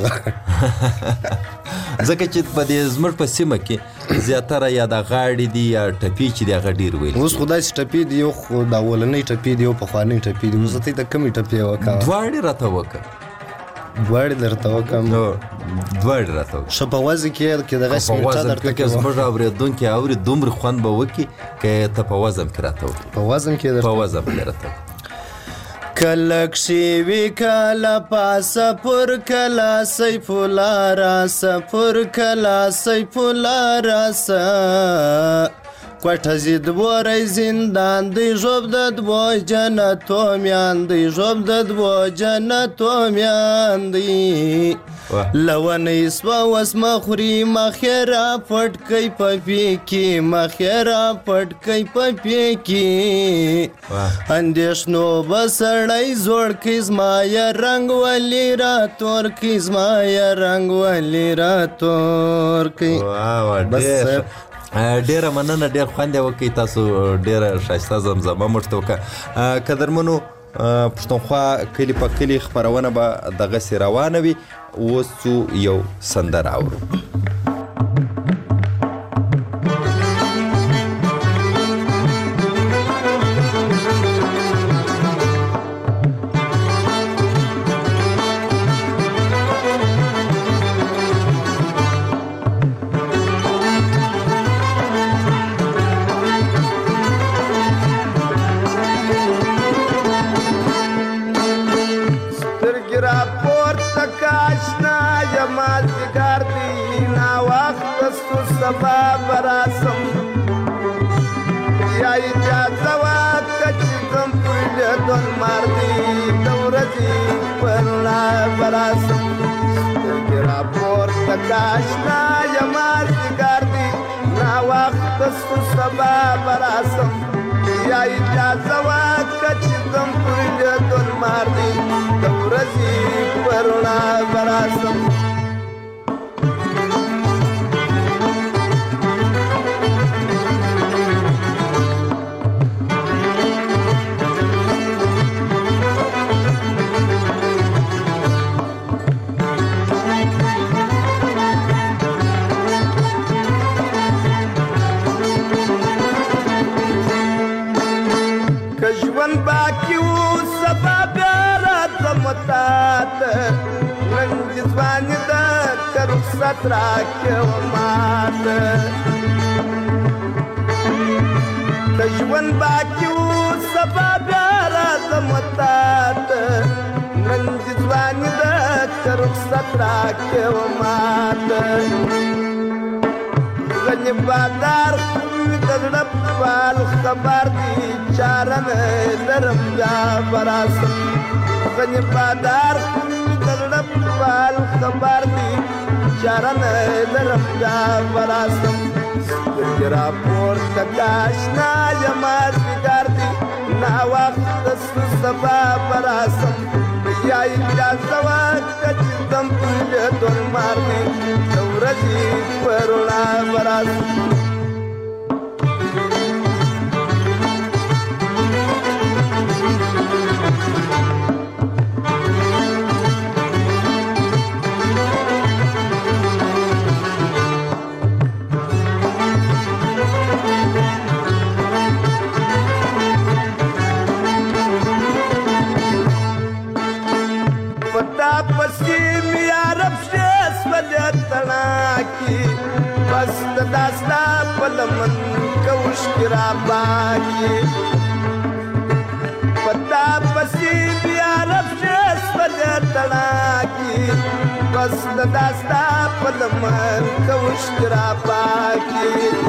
ټپې ځکه چې په دې زموږ په سیمه کې زیاتره یا د غاړې دي یا ټپې چې دی هغه ډېر ویل. اوس خو داسې ټپې دي، یو خو د اولنۍ ټپې دي، یو پخوانۍ ټپې دي. اوس ته د کومې ټپې وکړه؟ دواړې راته وکړه. دواړې درته وکړم؟ دواړې راته وکړه. ښه. په وزن کې کې دغسې میټه درته که زموږ اورېدونکي اوري دومره خوند به وکړي که ته په وزن کې راته وکړي. په وزن کې درته؟ په وزن کې راته وکړي. کله کښې وي کله پاسه پر کله سیف الله راسه، پر کله سیف الله راسه، کوټه زی دبوری زندان دی، ژوب د دبو جنتو میان دی، ژوب د دبو جنتو میان دی. لونی سوا وسمه خوري مخیره پټکی په پیکي، مخیره پټکی په پیکي. اندېښنو به سړی زوړ کړي، زما یې رنګ ولي راتور کړي، زما یې رنګ ولي راتور کړي. ډیره مننه، ډیر خوند یې وکړئ، تاسو ډیره ښایسته زمزمه موږ ته وکړه. قدرمنو پښتونخوا کلي په کلي خپرونه به دغسې روانه وي. اوس څو یو سندره اورو. سترګې راپورته که اشنا یما ځیګر دي ناوخته ستو سبا به راسم یا اجازه واکړه چې ځم پر لیدون مار دي د ورځې په رڼا به راسم سترګې راپورته که اشنا یما ځیګر دي ناوخته ستو سبا به راسم یا اجازه واکړه چې ځم پر لیدون مار دي د ورځې په رڼا به راسم باقی و سبب راتم تاته نن ځواني ده که رخصت راکړې ماته د ژوند باقی و سبب راتم تاته نن ځواني ده که رخصت راکړې ماته غني بادار د زړه پال خبر دي چاره نه لرم بیا به راسم غني بادار د زړه پال خبر دي چاره نه لرم بیا به راسم سترګې راپورته که اشنا یما ځیګر دي ناوخته ستو سبا به راسم یا اجازه واکړه چې ځم پر لیدون مار دي د ورځې په رڼا به راسم بس داستا پلمن کوش کرا باکی پتا پسی بیا رفشس وجه تڑاکی بس داستا پلمن کوش کرا باکی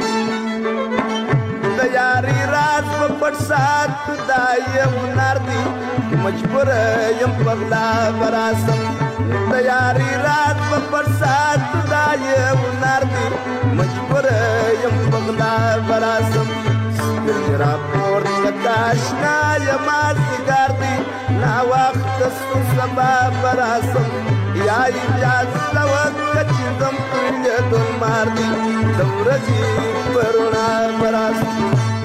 دیاری راز پپٹ ساتھ دایم ناردی مجبور یم پغلا براسم دیاری رات پپٹ ساتھ دایم ناردی مجبور یم پغلا براسم سترګې راپورته که اشنا یما ځیګر دي ناوخته ستو سبا به راسم یا اجازه وکړه چې ځم پر لیدون مار دي د ورځې په رڼا به راسم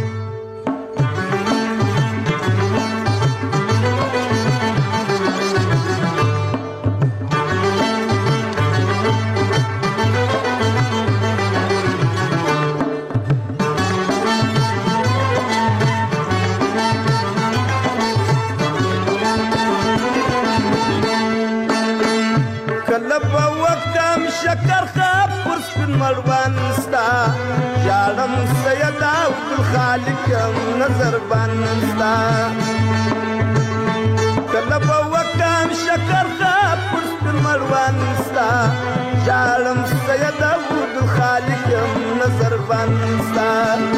شکر خواب پر سپین مړوند ستا ژاړم سید عبدالخالق یم نظر بند ستا کله به وکړم شکر خواب پر سپین مړوند ستا ژاړم سید عبدالخالق یم نظر بند ستا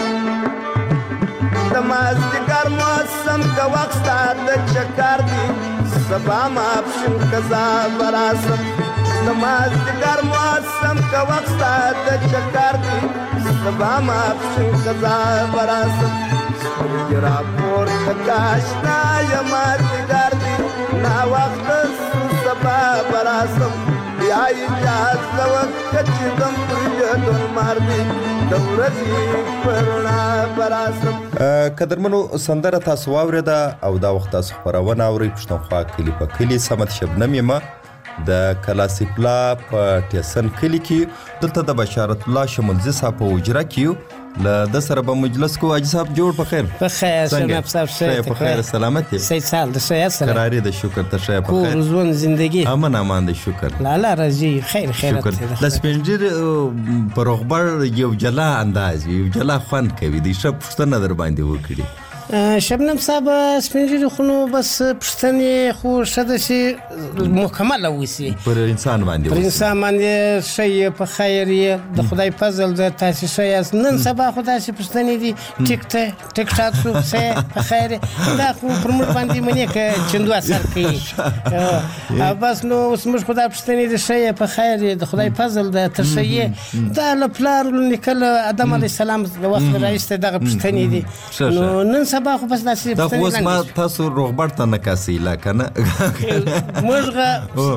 د مازدیګر موسم که وخت ستا د چکر دي سبا ماپښین قضا به راسم نمازدیګر موسم که وخت ستا د چکر دي سبا ماپښین قضا به راسم سترګې راپورته که اشنا یما ځیګر دي ناوخته ستو سبا به راسم یا اجازه وکړه چې ځم پر لیدون مار دي د ورځې په رڼا به راسم قدرمنو سندره تاسو واورېده او دا وخت تاسو خپرونه اورئ پښتونخوا کلي په کلي صمد شبنم یمه د کلاسیپلا په ټیسن کلي کې دلته د بشارت الله شمولزي صاحب په حجره کې یو له ده سره به مجلس کو حاجي صاحب جوړ په خیر په خیر شناب صاحب ښه په خیر سلامت یې صحیح سال د ښه سره قرارې د شکر ته ښه په خیر ژوند زندگی امن امان د شکر لاله راځي خیر خیرات د سپینجر په رغبر یو جلا انداز یو جلا خوند کوي د ښه پښتنه در باندې وکړي شبنم صاحب سپینږیري خو نو بس پښتنې خو ښه ده چې مکمله وسي پر انسان باندې پر انسان باندې ښه په خیر یې د خدای فضل ده تاسې ښه یاست نن سبا خو داسې پښتنې دي ټیک ته ټیک ټاک شو ښه په خیر دا خو پر موږ باندې منې که چندو اثر کوي بس نو اوس موږ خو دا پښتنې دي ښه په خیر د خدای فضل ده ته ښه یې دا له پلار نیکه له آدم علیه السلام د وخت راهیسې دغه پښتنې دي نو نن سبا خو بس داسې دا خو اوس ما تاسو روغبړ ته نه کاسي لا که نه موږغه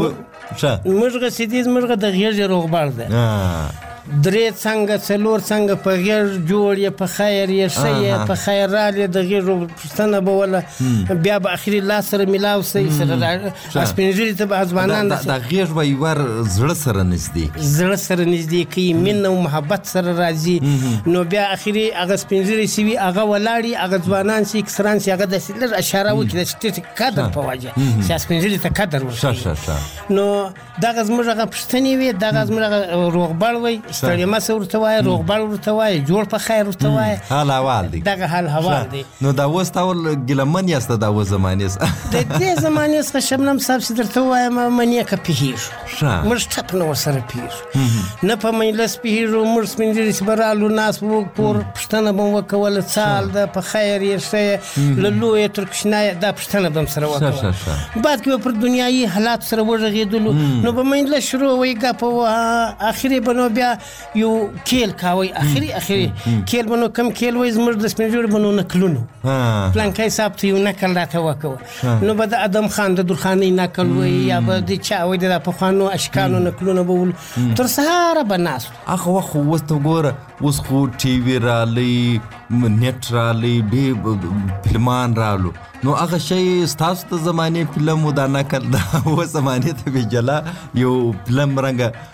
موږغه سیدي زموږغه د غېږې روغبړ ده درې څنګه څلور څنګه په غېږ جوړ یې په خیر یې ښه یې په خیر رالې د غېږ پوښتنه به وله بیا به اخري لاس سره میلاو سئ سره سپینږیري ته به ځوانان دا غېږ به یوار زړه سره نږدې زړه سره نږدې کوي مینه او محبت سره راځي نو بیا اخري هغه سپینږیري چې وي هغه ولاړي هغه ځوانان چې کسران چې هغه داسې لږ اشاره وکړي چې قدر په وجه چې سپینږیري ته قدر ورکوي نو دغه زموږ هغه پوښتنې وي دغه زموږ هغه روغبړ وي ستړی مه څه ورته وایه روغبړ ورته وایه جوړ په خیر ورته وایه حال حوال دی دغه حال حوال دی نو دا اوس تا ول ګیلمن یاست د اوس زمانې څخه د دې زمانې څخه شبنم صاحب چې درته ووایم منې که پوهېږو موږ ټپ نه ورسره پوهېږو نه په مجلس پوهېږو موږ سپین ږیري چې به رالو ناست وو کور پوښتنه به م وکوله څه حال ده په خیر یې ښه یې له لویه تر کوچنیه دا پوښتنه به م سره وکوله بعد کې به پر دنیایي حالاتو سره وغږېدلو نو به مجلس شروع وی ګپه وه اخري به نو بیا یو کیل کاوی اخري اخري کیل به نو کم کیل وی زموږ د سپین ږیرو به نو نکلونو پلانکی صاحب ته یو نکل راته وکوه نو به د ادم خان د درخانۍ نکل وی یا به د چا وی د پخوانو اشکانو نکلونه به ول تر سهاره به ناست هغه وخت خو اوس ته ګوره اوس خو ټي وي رالی نیټ رالی ډېر فلمان رالو نو هغه شی ستاسو د زمانې فلم و دا نکل دا اوس زمانې ته به جلا یو فلم رنګه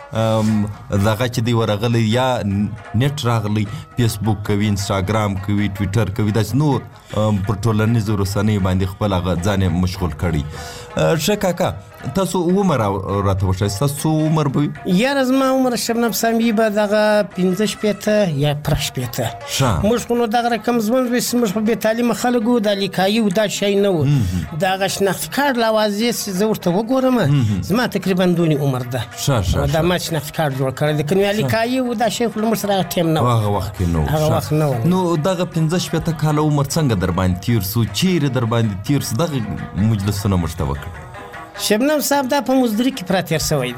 دغه چې دی ورغلی یا نیټ راغلی فیسبوک کوي انسټاګرام کوي ټویټر کوي داسې نور پر ټولنیزو رسنیو باندې خپل هغه ځان مشغول کړي ښه کاکا تاسو عمر راته وښایئ ستاسو عمر به وي یاره زما عمر شبنم سامي به دغه پنځه شپېته یا پره شپېته موږ خو نو دغه رقم ژوند وي چې موږ خو بې تعلیمه خلک وو دا لیکایي و دا شی نه و د هغه شناختي کارډ له اوازې چې زه ورته وګورم زما تقریبا دونې عمر ده دا ما شناختي کارډ جوړ کړی دی که نو یا لیکایي و دا شی خو له موږ سره هغه ټایم نه و هغه وخت کې نه هغه وخت نه و نو دغه پنځه شپېته کاله عمر څنګه در باندې تېر سو چیرې در باندې تېر سو دغه مجلسونه موږ ته وکړي شبنم صاحب دا په مزدوري کې پرا تېر سوی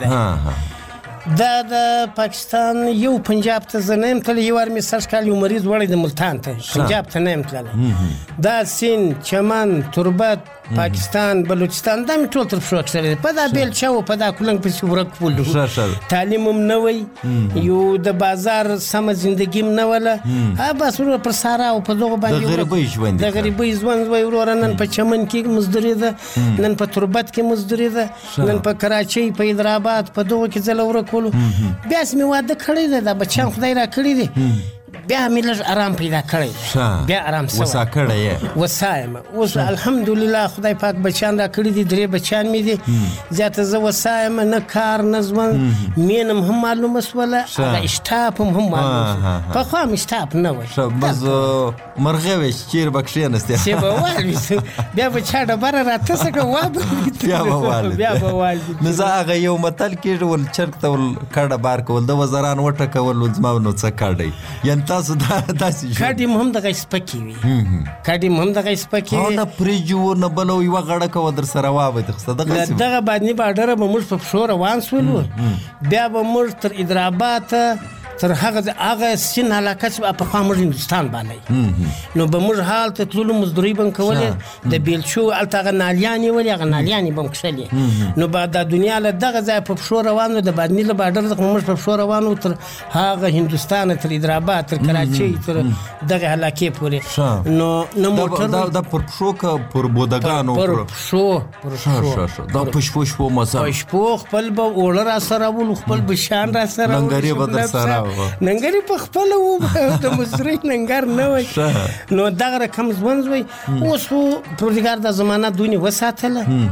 ده دا د پاکستان یو پنجاب ته زه نه یم تللی یو وار مې سږ کال یو مریض وړی د ملتان ته پنجاب ته نه یم تللی دا سیند چمن تربت پاکستان بلوچستان دا مې ټول تر پښو اخیستلی دی په دا بیلچه و په دا کولنګ پسې ورک ولو تعلیم هم نه وی یو د بازار سمه زندګي هم نه وله بس وروره پر سارا او په دغو باندې د غریبۍ ژوند د غریبۍ ژوند وی وروره نن په چمن کې مزدوري ده نن په تربت کې مزدوري ده نن په کراچۍ په حیدرآباد په دغو کې ځله ورکولو بیا چې مې واده کړی دی دا بچیان خدای را کړي دي بیا مې لږ آرام پیدا کړی بیا آرام سوی وسا کړی یې وسا یم اوس الحمدلله خدای پاک بچیان را کړي دي درې بچیان مې دي زیاته زه وسا یم نه کار نه ژوند مینه هم معلومه شوله هغه اشتاپ هم هم معلومه پخوا هم اشتاپ نه وی بس مرغۍ وی چې چیرې به کښېنستې چې به والوي بیا به چا ډبره راته څه کړه وابه بیا به والوي بیا به والوي نو زه هغه یو متل کېږي ول چرګ ته ول کډه بار کول د وزران وټکول ول زما نو څه کډی یعنې تاسو داسې کډې هم هم دغه سپکې وي کډې هم هم دغه سپکې وي نه پرېږي و نه بله یوه غړکه وه در سره وابه دغسته له دغه بادني باډره به موږ په پښو روان شولو بیا به موږ تر حیدرآباد تر هغه هغه سین علاقه چې پخوا موږ هندوستان باندې نو به موږ هلته تللو مزدورۍ به م کولې د بیلچو هلته هغه نالیانې ولې هغه نالیانې به م کښلې نو به دا دنیا له دغه ځایه په پښو روان وو د بادني له باډر څخه موږ په پښو روان وو تر هغه هندوستانه تر حیدرآباد تر کراچۍ تر دغه علاقې پورې نو نه موټر دا پر پښو که پر بودګانو پر پښو پر پښو دا په شپو شپو مزه په شپو خپل به اوړه را سره ول خپل به شیان را سره ول ننګرې به در سره ننګرې په خپله و د مزدورۍ ننګر نه وی نو دغه رقم ژوند وی اوس خو پروردګار دا زمانه دونې وساتله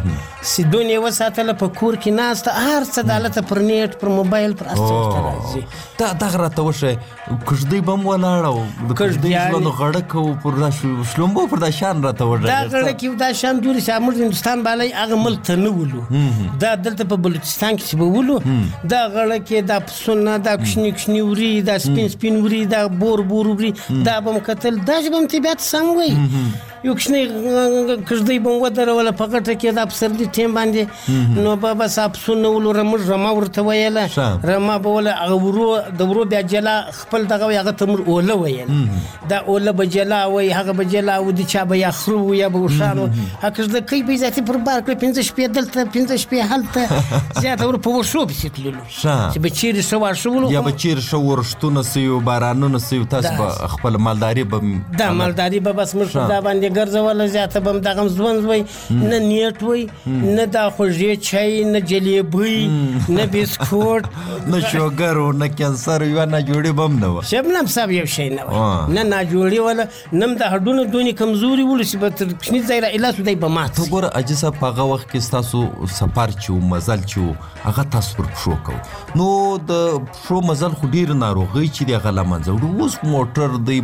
سیدون یې وساتله په کور کې ناسته هر څه د هلته پر نیټ پر موبایل پر هر څه ورته راځي. دا دغه راته وښیه کوژدۍ به هم ولاړه او د کوژدۍ ژوند غړک او پر دا شلومبو پر دا شان راته وښیه. دا غړک یو دا شان دوري چې موږ هندوستان بالی هغه ملک ته نه ولو. دا دلته په بلوچستان کې چې به ولو دا غړکې دا پسونه دا کوچني کوچني وري دا سپین سپین وري دا بور بور وري دا به م کتل دا چې به م طبیعت سم وی. یو کوچنی کوژدۍ به م ودروله په غټه کې دا پسرلي ټیم باندې نو به بس پسونه ولو موږ رمه ورته ویله رمه به وله هغه ورو د ورو بیا جلا خپل دغه وی هغه ته موږ اوله ویل. دا اوله به جلا وی هغه به جلا و د چا به یا خره و یا به اوښان و هغه کوژدکۍ به یې ذاتي پر بار کړه پنځه شپې دلته پنځه شپې هلته زیاته ور په وښو پسې تللو چې به چیرې ښه واښه ولو یا به چیرې ښه ورښتونه سوي بارانونه سوي تاسو به خپل مالداري به دا مالداري به بس موږ په دا باندې ګرځوله زیاته به م دغه ژوند وی نه نیټ وی نه دا خوږې چای نه جلیبۍ نه بسکوټ نه شوګر و نه کینسر یوه ناجوړي به هم نه وه. شبنم صاحب یو شی نه وه نه ناجوړي وله نه م د هډونو دونې کمزوري ولو چې به تر کوچني ځای را ایلاسو دی به مات. ته ګوره حاجي صاحب په هغه وخت کې ستاسو سفر چې و مزل چې و هغه تاسو پر پښو کوو نو د پښو مزل خو ډېرې ناروغۍ چې دی هغه له منځه وړي. اوس موټر دی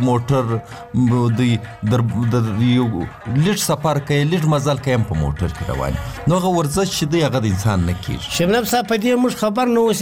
موټر دی د یو لږ سفر کوي لږ مزل کوي هم په موټر کې روان نو هغه ورزش چې دی هغه د انسان نه کېږي. شبنم صاحب په دې موږ خبر نه و چې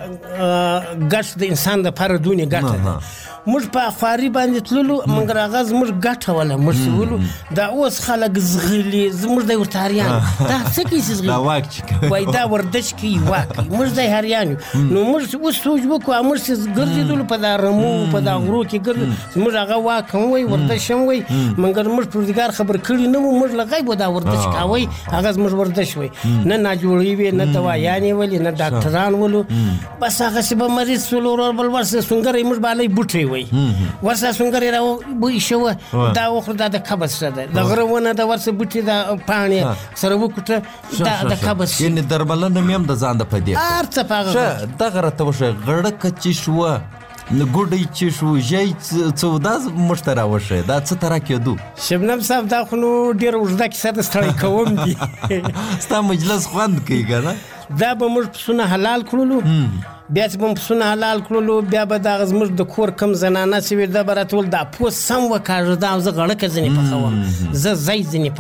دا ګټ د انسان دپاره دونې ګټه ده. موږ په خواري باندې تللو مګر هغه زموږ ګټه وله موږ چې ولو دا اوس خلک زغلي زموږ دی ورته هریان دا څه کوي چې زغلي وایي دا وردش کوي واک کوي موږ دی هریان یو نو موږ اوس سوچ وکړو موږ چې ګرځېدلو په دا رمو په دا غرو کې ګرځېدلو زموږ هغه واک هم وایي وردش هم وایي مګر موږ پروردګار خبر کړي نه وو موږ له غیبو دا وردش کوئ هغه زموږ وردش وایي نه ناجوړي وي نه دوايانې ولي نه ډاکټران ولو بس هغه چې به مریض سولو ورور بل ورسه سونګرې موږ بالی بوټی وي ورسه سونګرې را بوی شوه دا وخوره دا د قبض څه ده د غره ونه د ورسه بوټي د پاڼې سره وکوټه دا د قبض یعنې درملنه مې هم د ځان د په دې هر څه په هغه دغه راته وښیه غړکه چې شوه ګوډۍ چې شو ژی څه دا موږ ته راوښیه دا څه ته راکېدو. شبنم صاحب دا خو نو ډېره اوږده کیسه ده ستړی کوم دي ستا مجلس خوند کوي که نه دا به موږ پسونه حلال کړلو بیا چې به م پسونه حلال کړلو بیا به دغه زموږ د کور کم زنانه چې وي دا به راته ویل دا پوست سم وکاږه دا زه غړکه ځینې پخوم زه ځای ځینې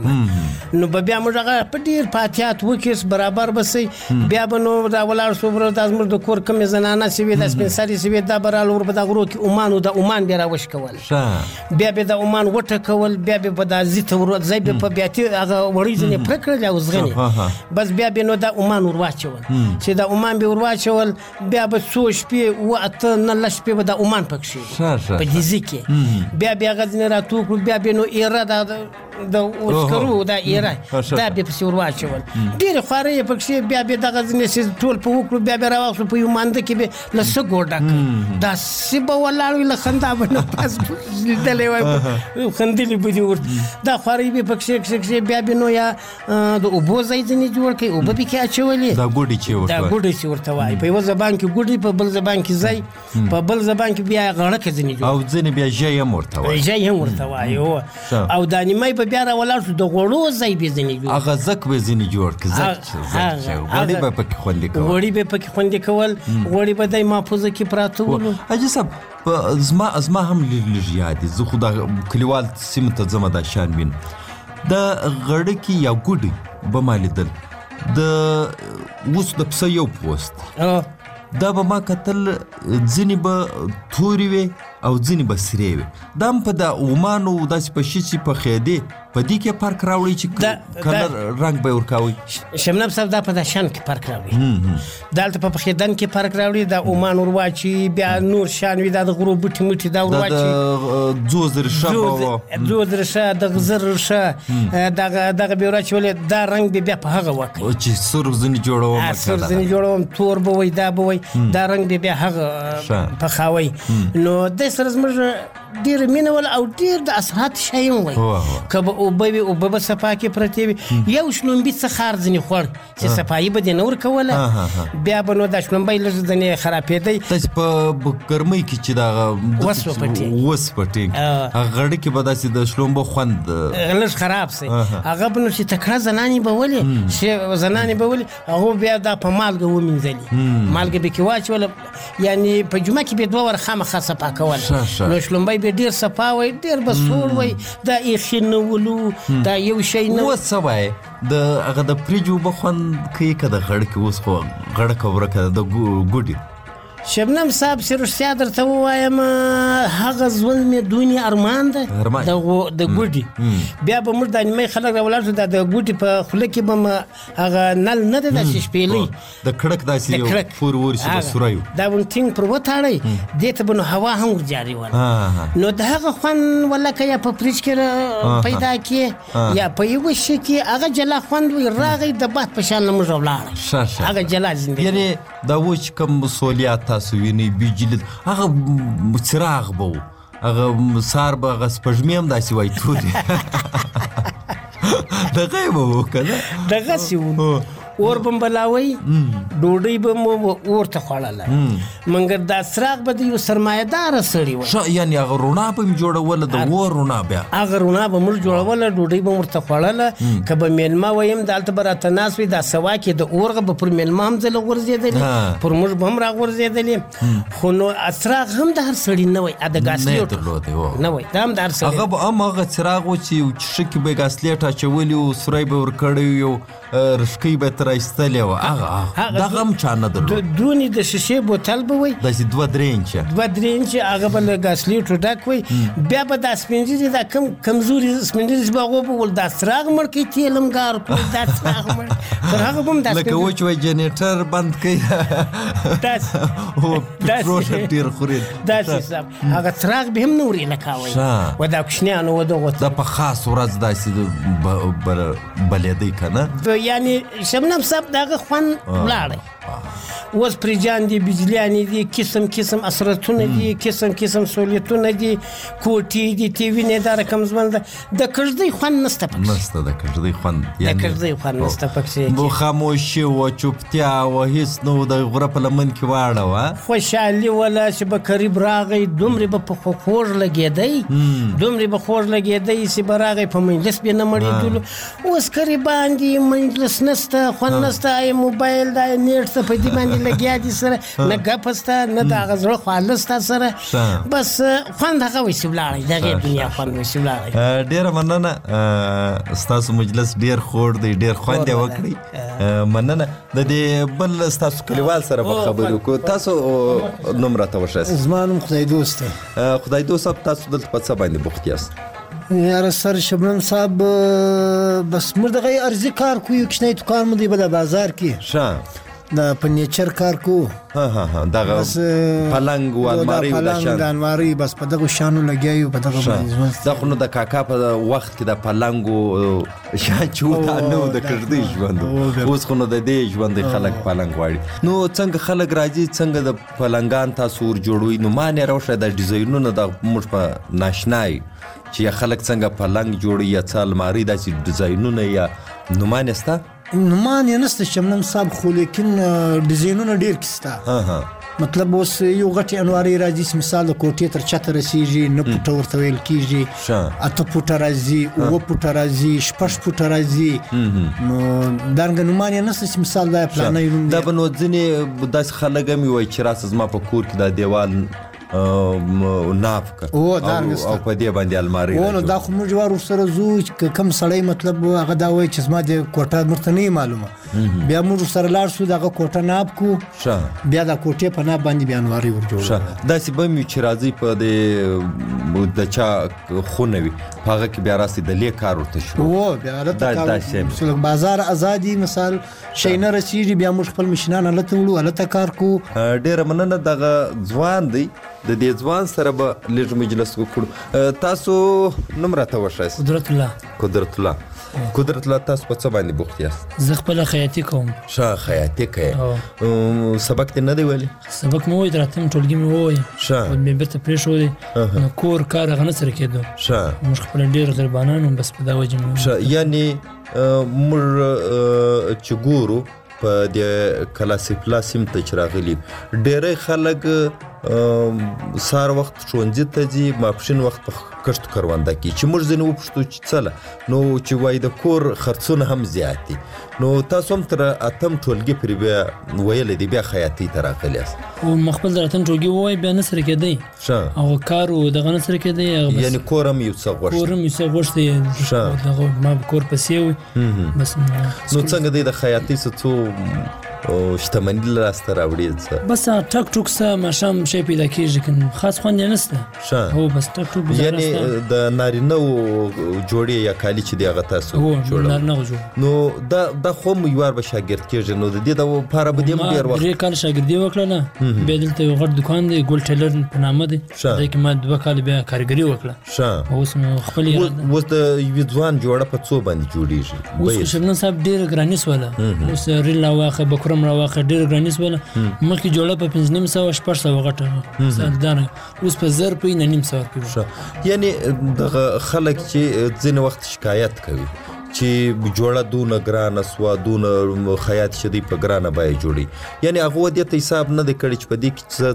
پخوم نو به بیا موږ هغه په ډېر پاتیات وکړي برابر به سئ بیا به نو دا ولاړ شو وروره دا زموږ د کور کمې زنانه چې وي دا سپین سرې چې وي دا به راله ور به دا غرو کې عمان و دا عمان بیا راوشکول بیا به دا عمان وټکول بیا به په دا ځي ته ور ځای به په بیا هغه وړۍ ځینې پرې کړل او زغنې بس بیا به نو دا عمان ور واچول چې دا عمان به ور واچول بیا به څو شپې اوه اته نهه شپې به د عمان پکښې په دیزي کې بیا بیا هغه ځینې راتو کړو بیا بیا نو ایره دا د اوسکرو دا ایره دا بیا پسې ور واچول ډېرې خوارۍ یې پکښې بیا بیا دغه ځینې چې ټول په وکړو بیا بیا راواخلو په یو مانده کې به له سږو ډک داسې به ولاړ وي له خندا به نه پاس لیدلی وای خندلي به دي ورته دا خوارۍ به پکښې کښې کښې بیا بیا نو یا د اوبو ځای ځینې جوړ کړئ اوبه پکې اچولې دا ګوډې چې دا ګوډې چې ورته وایي په یوه زبان کې ګوډې په بل زبان کې ځای په بل زبان کې بیا غړکه ځینې جوړ او ځینې بیا ژی هم ورته وایي ژی هم ورته وایي او دا نیمۍ به بیا راولاړ شو د غوړو ځای به ځینې جوړ هغه زک به ځینې جوړ کړه زک غوړي به پکې خوندې کول غوړي به پکې خوندې کول غوړي به دی محفوظه کې پراته ولو. حاجي صاحب زما زما هم لږ لږ یاد دي زه خو دا کلیوال سیمې ته ځمه دا شیان وینم د غړکې یا ګوډۍ به ما لیدل د اوس د پسه یو پوست دا به ما کتل ځینې به تورې وې او ځینې به سرې وې دا هم په د عمانو داسې په شي چې پخېدې په دې کې فرق راوړي چې کلر رنګ به یې ورکوئ. شبنم صاحب دا په دا شان کې فرق راوړي دا هلته په پخېدن کې فرق راوړي دا عمان ور واچي بیا نور شیان وي دا د غرو بوټي مټي دا ور واچي د ځوز ریښه به ځوز ریښه د غزر ریښه دغه دغه به یې ور اچولې دا رنګ به بیا په هغه وکړي چې سور ځینې جوړوم سور ځینې جوړوم تور به وایي دا به وایي دا رنګ به بیا هغه پخاوئ نو داسې سره زموږ ډېره مینه وله او ډېر د اثرات شی هم وی که به اوبه وي اوبه به صفا کې پرتې وي یو شلومبي څه خار ځینې خوړ چې صفایي به دې نه ورکوله بیا به نو دا شلومبی لږ ځینې خرابېدی داسې په ګرمۍ کې چې دغه وس وپټېږي وس پټېږي هغه غړي کې به داسې د شلومبو خوند لږ خراب سي هغه به نو چې تکړه زنانې به ولې چې زنانې به ولې هغو بیا دا په مالګه ومینځلي مالګه به کې واچوله یعنې په جمعه کې به دوه واره خامخا صفا کوله نو شلومبی به ډېر صفا وی ډېر به سوړ وی دا ایښې نه ولو دا یو شی نه اوس څه وایې د هغه د فریج اوبه خوند کوي که د غړکې اوس خو غړکه ورکه د ګوډي شبنم صاحب چې رښتیا درته ووایم هغه ژوند مې دونې ارمان ده د ګوډي بیا به موږ دا نیمۍ خلک راولاړ شو دا د ګوډي په خوله کې به م هغه نل نه ده داسې شپېلۍ د کړک داسې یو پور ورسي به سوری دا به ټینګ پر وتاړئ دې ته به نو هوا هم ورجاري وله نو د هغه خوند ولکه یا په فریج کې پیدا کړې یا په یوه شي کې هغه جلا خوند وي راغی د باد په شان نه موږ ولاړئ هغه جلا زندګي یعنې دا و چې کوم سولیات تاسو وینئ بجلی هغه څراغ به و هغه سهار به هغه سپږمې هم داسې وایي تورې دغه یې به و که نه دغسې و اور به م بلاوئ ډوډۍ به مو اور ته خوړله مګر دا څراغ به د یو سرمایهداره سړي و یعنې هغه رڼا به مې جوړوله د اور رڼا بیا هغه رڼا به موږ جوړوله ډوډۍ به م ورته خوړله که به میلمه ویم دلته به راته ناست وي دا سوا کې د اور به پر میلمه هم ځله غورځېدلې پر موږ به هم راغورځېدلې خو نو څراغ هم د هر سړي نه وی د ګاسلیټ نه وی دا هم د هر سړي هغه به هم هغه څراغ و چې یو چښکې به یې ګاسلیټ اچولي و سوری به ورکړی یو رشکۍ به تر ایستلې وه هغه دغه هم چا نه درلود دونې د شیشې بوتل به وی داسې دوه درې انچه دوه درې انچه هغه به له ګاسلیټو ډک وی بیا به دا سپین ږیري دا کم کمزوري سپین ږیري چې به هغو به ول دا څراغ مړ کوي تیل هم ګار کړو دا څراغ مړ پر هغه به هم دا لکه وچ وی جنریټر بند کوي پټرول ډېر خوري داسې حساب هغه څراغ به هم نه ور ایله و دا کوچنیانو و دغو دا په خاص ورځ داسې بلېدی که نه یعنې شبنم صاحب د هغه خوند ولاړی اوس فریجان دي بجلیانې دي قسم قسم اثرتونه دي قسم قسم سهولتونه دي کوټې دي ټي وي نه دا رقم ژوند ده د کږدۍ خوند نسته پکښې نسته د کږدۍ خوند د کږدۍ خوند نسته پکښې خاموشي وه چوپتیا وه هېڅ نه و د غره په لمن کې واړه وه خوشحالي وله چې به قریب راغی دومرې به په خوږ لګېدی دومرې به خوږ لګېدی چې به راغی په مجلس به نه مړېدلو اوس قریبان دي مجلس نسته خوند نسته ای موبایل دا نیټ ته په دې باندې لګیا دي سره نه ګپ سته نه د هغه زړه خواله سته سره بس خوند هغه ویسې ولاړی د هغې دنیا خوند ویسې ولاړی ډېره مننه ستاسو مجلس ډېر خوږ دی ډېر خوند یې وکړئ مننه د دې بل ستاسو کلیوال سره به خبرې وکړو تاسو نوم راته وښایاست زما نوم خدای دوست دی خدای دوست صاحب تاسو دلته په څه باندې بوخت یاست یاره سر شبنم صاحب بس موږ دغه عرضي کار کوو یو کوچنی دوکان مو دی په بازار کې ښه د فرنیچر کار کوو دغه پلنګ و المارۍ و دا شان د المارۍ بس په دغو شانو لګیا یو په دغه باندې دا خو نو د کاکا په وخت کې د پلنګو شان چې و دا نه و د کږدۍ ژوند اوس خو نو د دې ژوند خلک پلنګ غواړي نو څنګه خلک راځي څنګه د پلنګان تاسو ور جوړوئ نو ما نه راوښیه د ډیزاینونه د موږ په ناشنای چې یا خلک څنګه پلنګ جوړوي یا څه المارۍ داسې ډیزاینونه یا نومان یې سته نومان یې نسته شبنم صاحب خو لیکن ډیزاینونه ډېر کښته مطلب اوس یو غټې انوارۍ راځي چې مثال د کوټې تر چته رسېږي نه فوټه ورته ویل کېږي اته فوټه راځي اووه فوټه راځي شپږ فوټه راځي نو دارنګه نومان یې نسته چې مثال دا پلانی نوم دا به نو ځینې داسې خلک هم وایي چې راسه زما په کور کې دا دیوال ناف که او په دې باندې المارۍ او نو دا خو موږ جوار ورسره ځو چې کوم سړی مطلب هغه دا وایي چې زما د کوټه مرته نه معلومه بیا موږ ورسره لاړ شو دغه کوټه ناب کړو بیا د کوټې په ناب باندې بیا انوارۍ ور جوړوو داسې به مې چې راځي په دې د چا خونه وي په هغه کې بیا راسي د لې کار ورته شروع او بیا هلته بازار ازادي مثال شی نه رسېږي بیا موږ خپل مشینان هلته وړو هلته کار کوو ډېره مننه دغه ځوان دی د دې ځوان سره به لږ مجلس وکړو تاسو نوم راته وښایاست قدرت الله قدرت الله کوم. قدرت الله تاسو په څه باندې بوخت یاست؟ زه خپل خیاطي کوم. ښه خیاطي کوي. سبق ته نه دی ویلي؟ سبق مو وای دراتم ټولګي مې وای. ښه. او مې بیرته پرېښودې. نو کور کار هغه نه سره کېدو. ښه. موږ خپل ډېر غریبانان وم بس په دا وجه مې. ښه یعنی موږ چې ګورو په د کلاسیپلا سیم ته چې راغلي ډېری خلک سهار وخت ښوونځي ته ځي ماپښین وخت په کښتو کرونده کې چې موږ ځینې وپوښتو چې څله نو چې وایي د کور خرڅونه هم زیات دي نو تاسو هم تر اتم ټولګي پورې بیا ویلی دی بیا خیاطۍ ته راغلي یاست. او ما خپل در اتم ټولګي ووایي بیا نه سره کېدی. ښه. او کار و دغه نه سره کېدی. یعنې کور هم یو څه غوښتي. کور هم یو څه غوښتي. ښه. دغه ما کور پسې وي. بس نو څنګه دی د خیاطۍ څه څو شتمني لاسته راوړي څه؟ بس ټک ټوک څه ماښام شی پیدا کېږي که خاص خوند یې نشته. ښه. هو بس ټک ټوک یعنې د نارینهو جوړې یا کالي چې دی هغه تاسو جوړوئ؟ نارینهو جوړ. نو دا دا خو هم یو وار به شاګرد کېږي نو د دې دپاره به دې هم ډېر وخت. ما درې کاله شاګردي وکړله. بیا دلته یو غټ دوکان دی ګل ټیلر په نامه دی. دی کې ما دوه کاله بیا کارګري وکړه. ښه. اوس مې خپل اوس د یوې ځوان جوړه په څو باندې جوړېږي؟ اوس خو شبنم صاحب ډېره ګراني سوله. اوس ریل راواخه بکرم راواخه ډېره ګراني سوله. مخکې جوړه په پنځه نیم سوه شپږ سوه غټه سردانه اوس په زر روپۍ نه نیم سوه روپۍ. یعنې دغه خلک چې ځینې وخت شکایت کوي چې جوړه دونه ګرانه سوه دونه خیاط چې دی په ګرانه بیه جوړي یعنې هغه دې ته حساب نه دی کړی چې په دې کې څه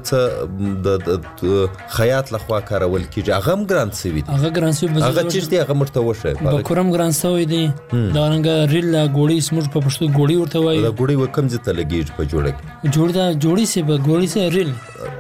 څه خیاط لخوا کارول کېږي هغه هم ګران سوي دي. هغه ګران سوي هغه چیز دی هغه موږ ته وښایه. بکرم ګران سوی دی. دغرنګه ریل ګوړۍ زموږ په پښتو ګوړۍ ورته وایي. دا ګوړۍ کوم ځای ته لګېږي په جوړه کې؟ جوړ دا جوړۍ سي به ګوړۍ سي ریل.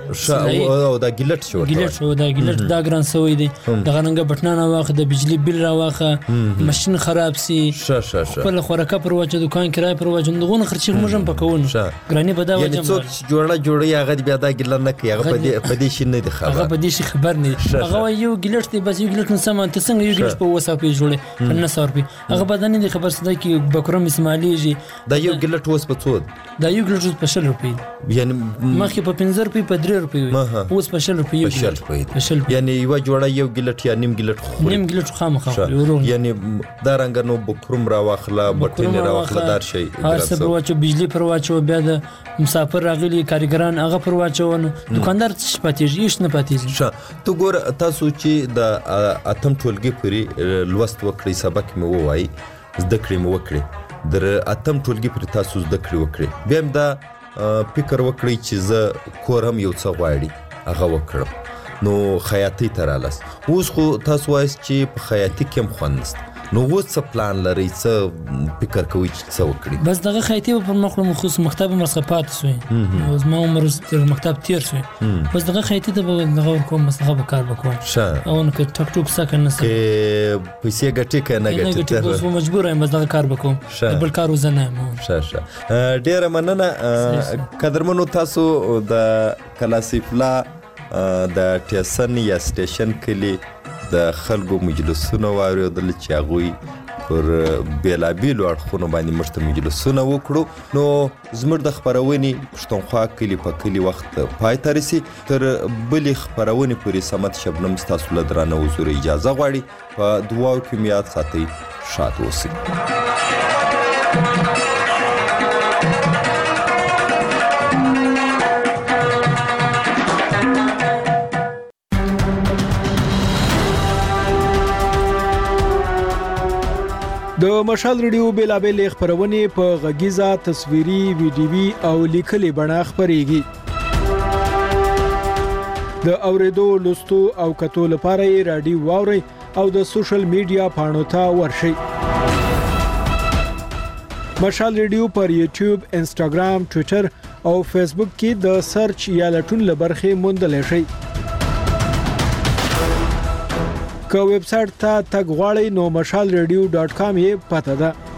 او دا ګیلټ شو ګیلټ شو دا ګیلټ دا ګران سوی دی. دغرنګه بټنانه واخه د بجلی بیل راواخه ماشین خراب سي. ښه ښه خپل خوراکه پر واچو دکان کرای پر واچو دغه خرچې موږ هم پکون. ګرانی په دا وجه یعنې څوک چې جوړه جوړي هغه بیا دا ګیله نه کوي هغه په دې په دې شي نه دی خبر. هغه په دې شي خبر نه. هغه یو ګیلټ دی بس یو ګیلټ نو سامان ته څنګه یو ګیلټ په وسه په جوړه په نه سو روپۍ هغه په دنه دی خبر ستای کې بکرم اسماعیلی دا یو ګیلټ اوس په څو دا یو ګیلټ په شل روپۍ یعنی مخکې په پنځه روپۍ په درې روپۍ اوس په شل روپۍ په شل روپۍ یعنی یو جوړه یو ګیلټ یا نیم ګیلټ خو نیم ګیلټ خامخا یعنی دا رنګ نو بکرم را واخله بټنې را واخله دار شي هر څه پر واچو بجلی پر واچو بیا د مسافر راغلي کارګران هغه پر واچو دکاندار څه پاتېږي هیڅ نه پاتېږي. ښه ته ګوره تاسو چې د اتم ټولګي پورې لوست وکړئ سبق مې ووایي زده کړې مې وکړې در اتم ټولګي پورې تاسو زده کړې وکړې بیا هم دا فکر وکړئ چې زه کور هم یو څه غواړي هغه وکړم نو خیاطۍ ته رالاست. اوس خو تاسو وایست چې په خیاطۍ کې هم خوند نشته نو اوس څه پلان لرئ څه فکر کوئ چې څه وکړئ؟ بس دغه خیاطۍ به پر مخ کړم خو مکتب هم ورڅخه پاتې سوی زما عمر تر مکتب تېر سوی بس دغه خیاطۍ ته به دغه ورکوم بس هغه به کار به کوم. ښه. او نو که ټک ټوک څه که نه څه که پیسې ګټې که نه ګټې اوس به مجبوره یم بس دغه کار به کوم بل کار زه نه یم. ښه ښه ډېره مننه قدرمنو تاسو د کلاسیفلا د ټیسن یا سټیشن کلي د خلکو مجلسونه واورېدل چې هغوی پر بېلابېلو اړخونو باندې موږ ته مجلسونه وکړو نو زموږ د خپرونې پښتونخوا کلي په کلي وخت پای ته رسي تر بلې خپرونې پورې سمت شبنم ستاسو له درانه حضور اجازه غواړي په دعاو کې مې یاد ساتئ شاد اوسئ. د مشال ریډیو بیلابېلې خپرونې په غږیزه تصویري ویډیوي او لیکلي بڼه خپرېږي. د اورېدو لوستو او کتو لپاره یې رادیو واورئ او د سوشل میډیا پاڼو ته ورشئ. مشال ریډیو پر یوټیوب، انسټاګرام، ټویټر او فیسبوک کې د سرچ یا لټون لبرخې موندلی شئ. که ویب سټ ته تګ غواړئ نو مشال ریډیو ډاټ کام یې پته ده.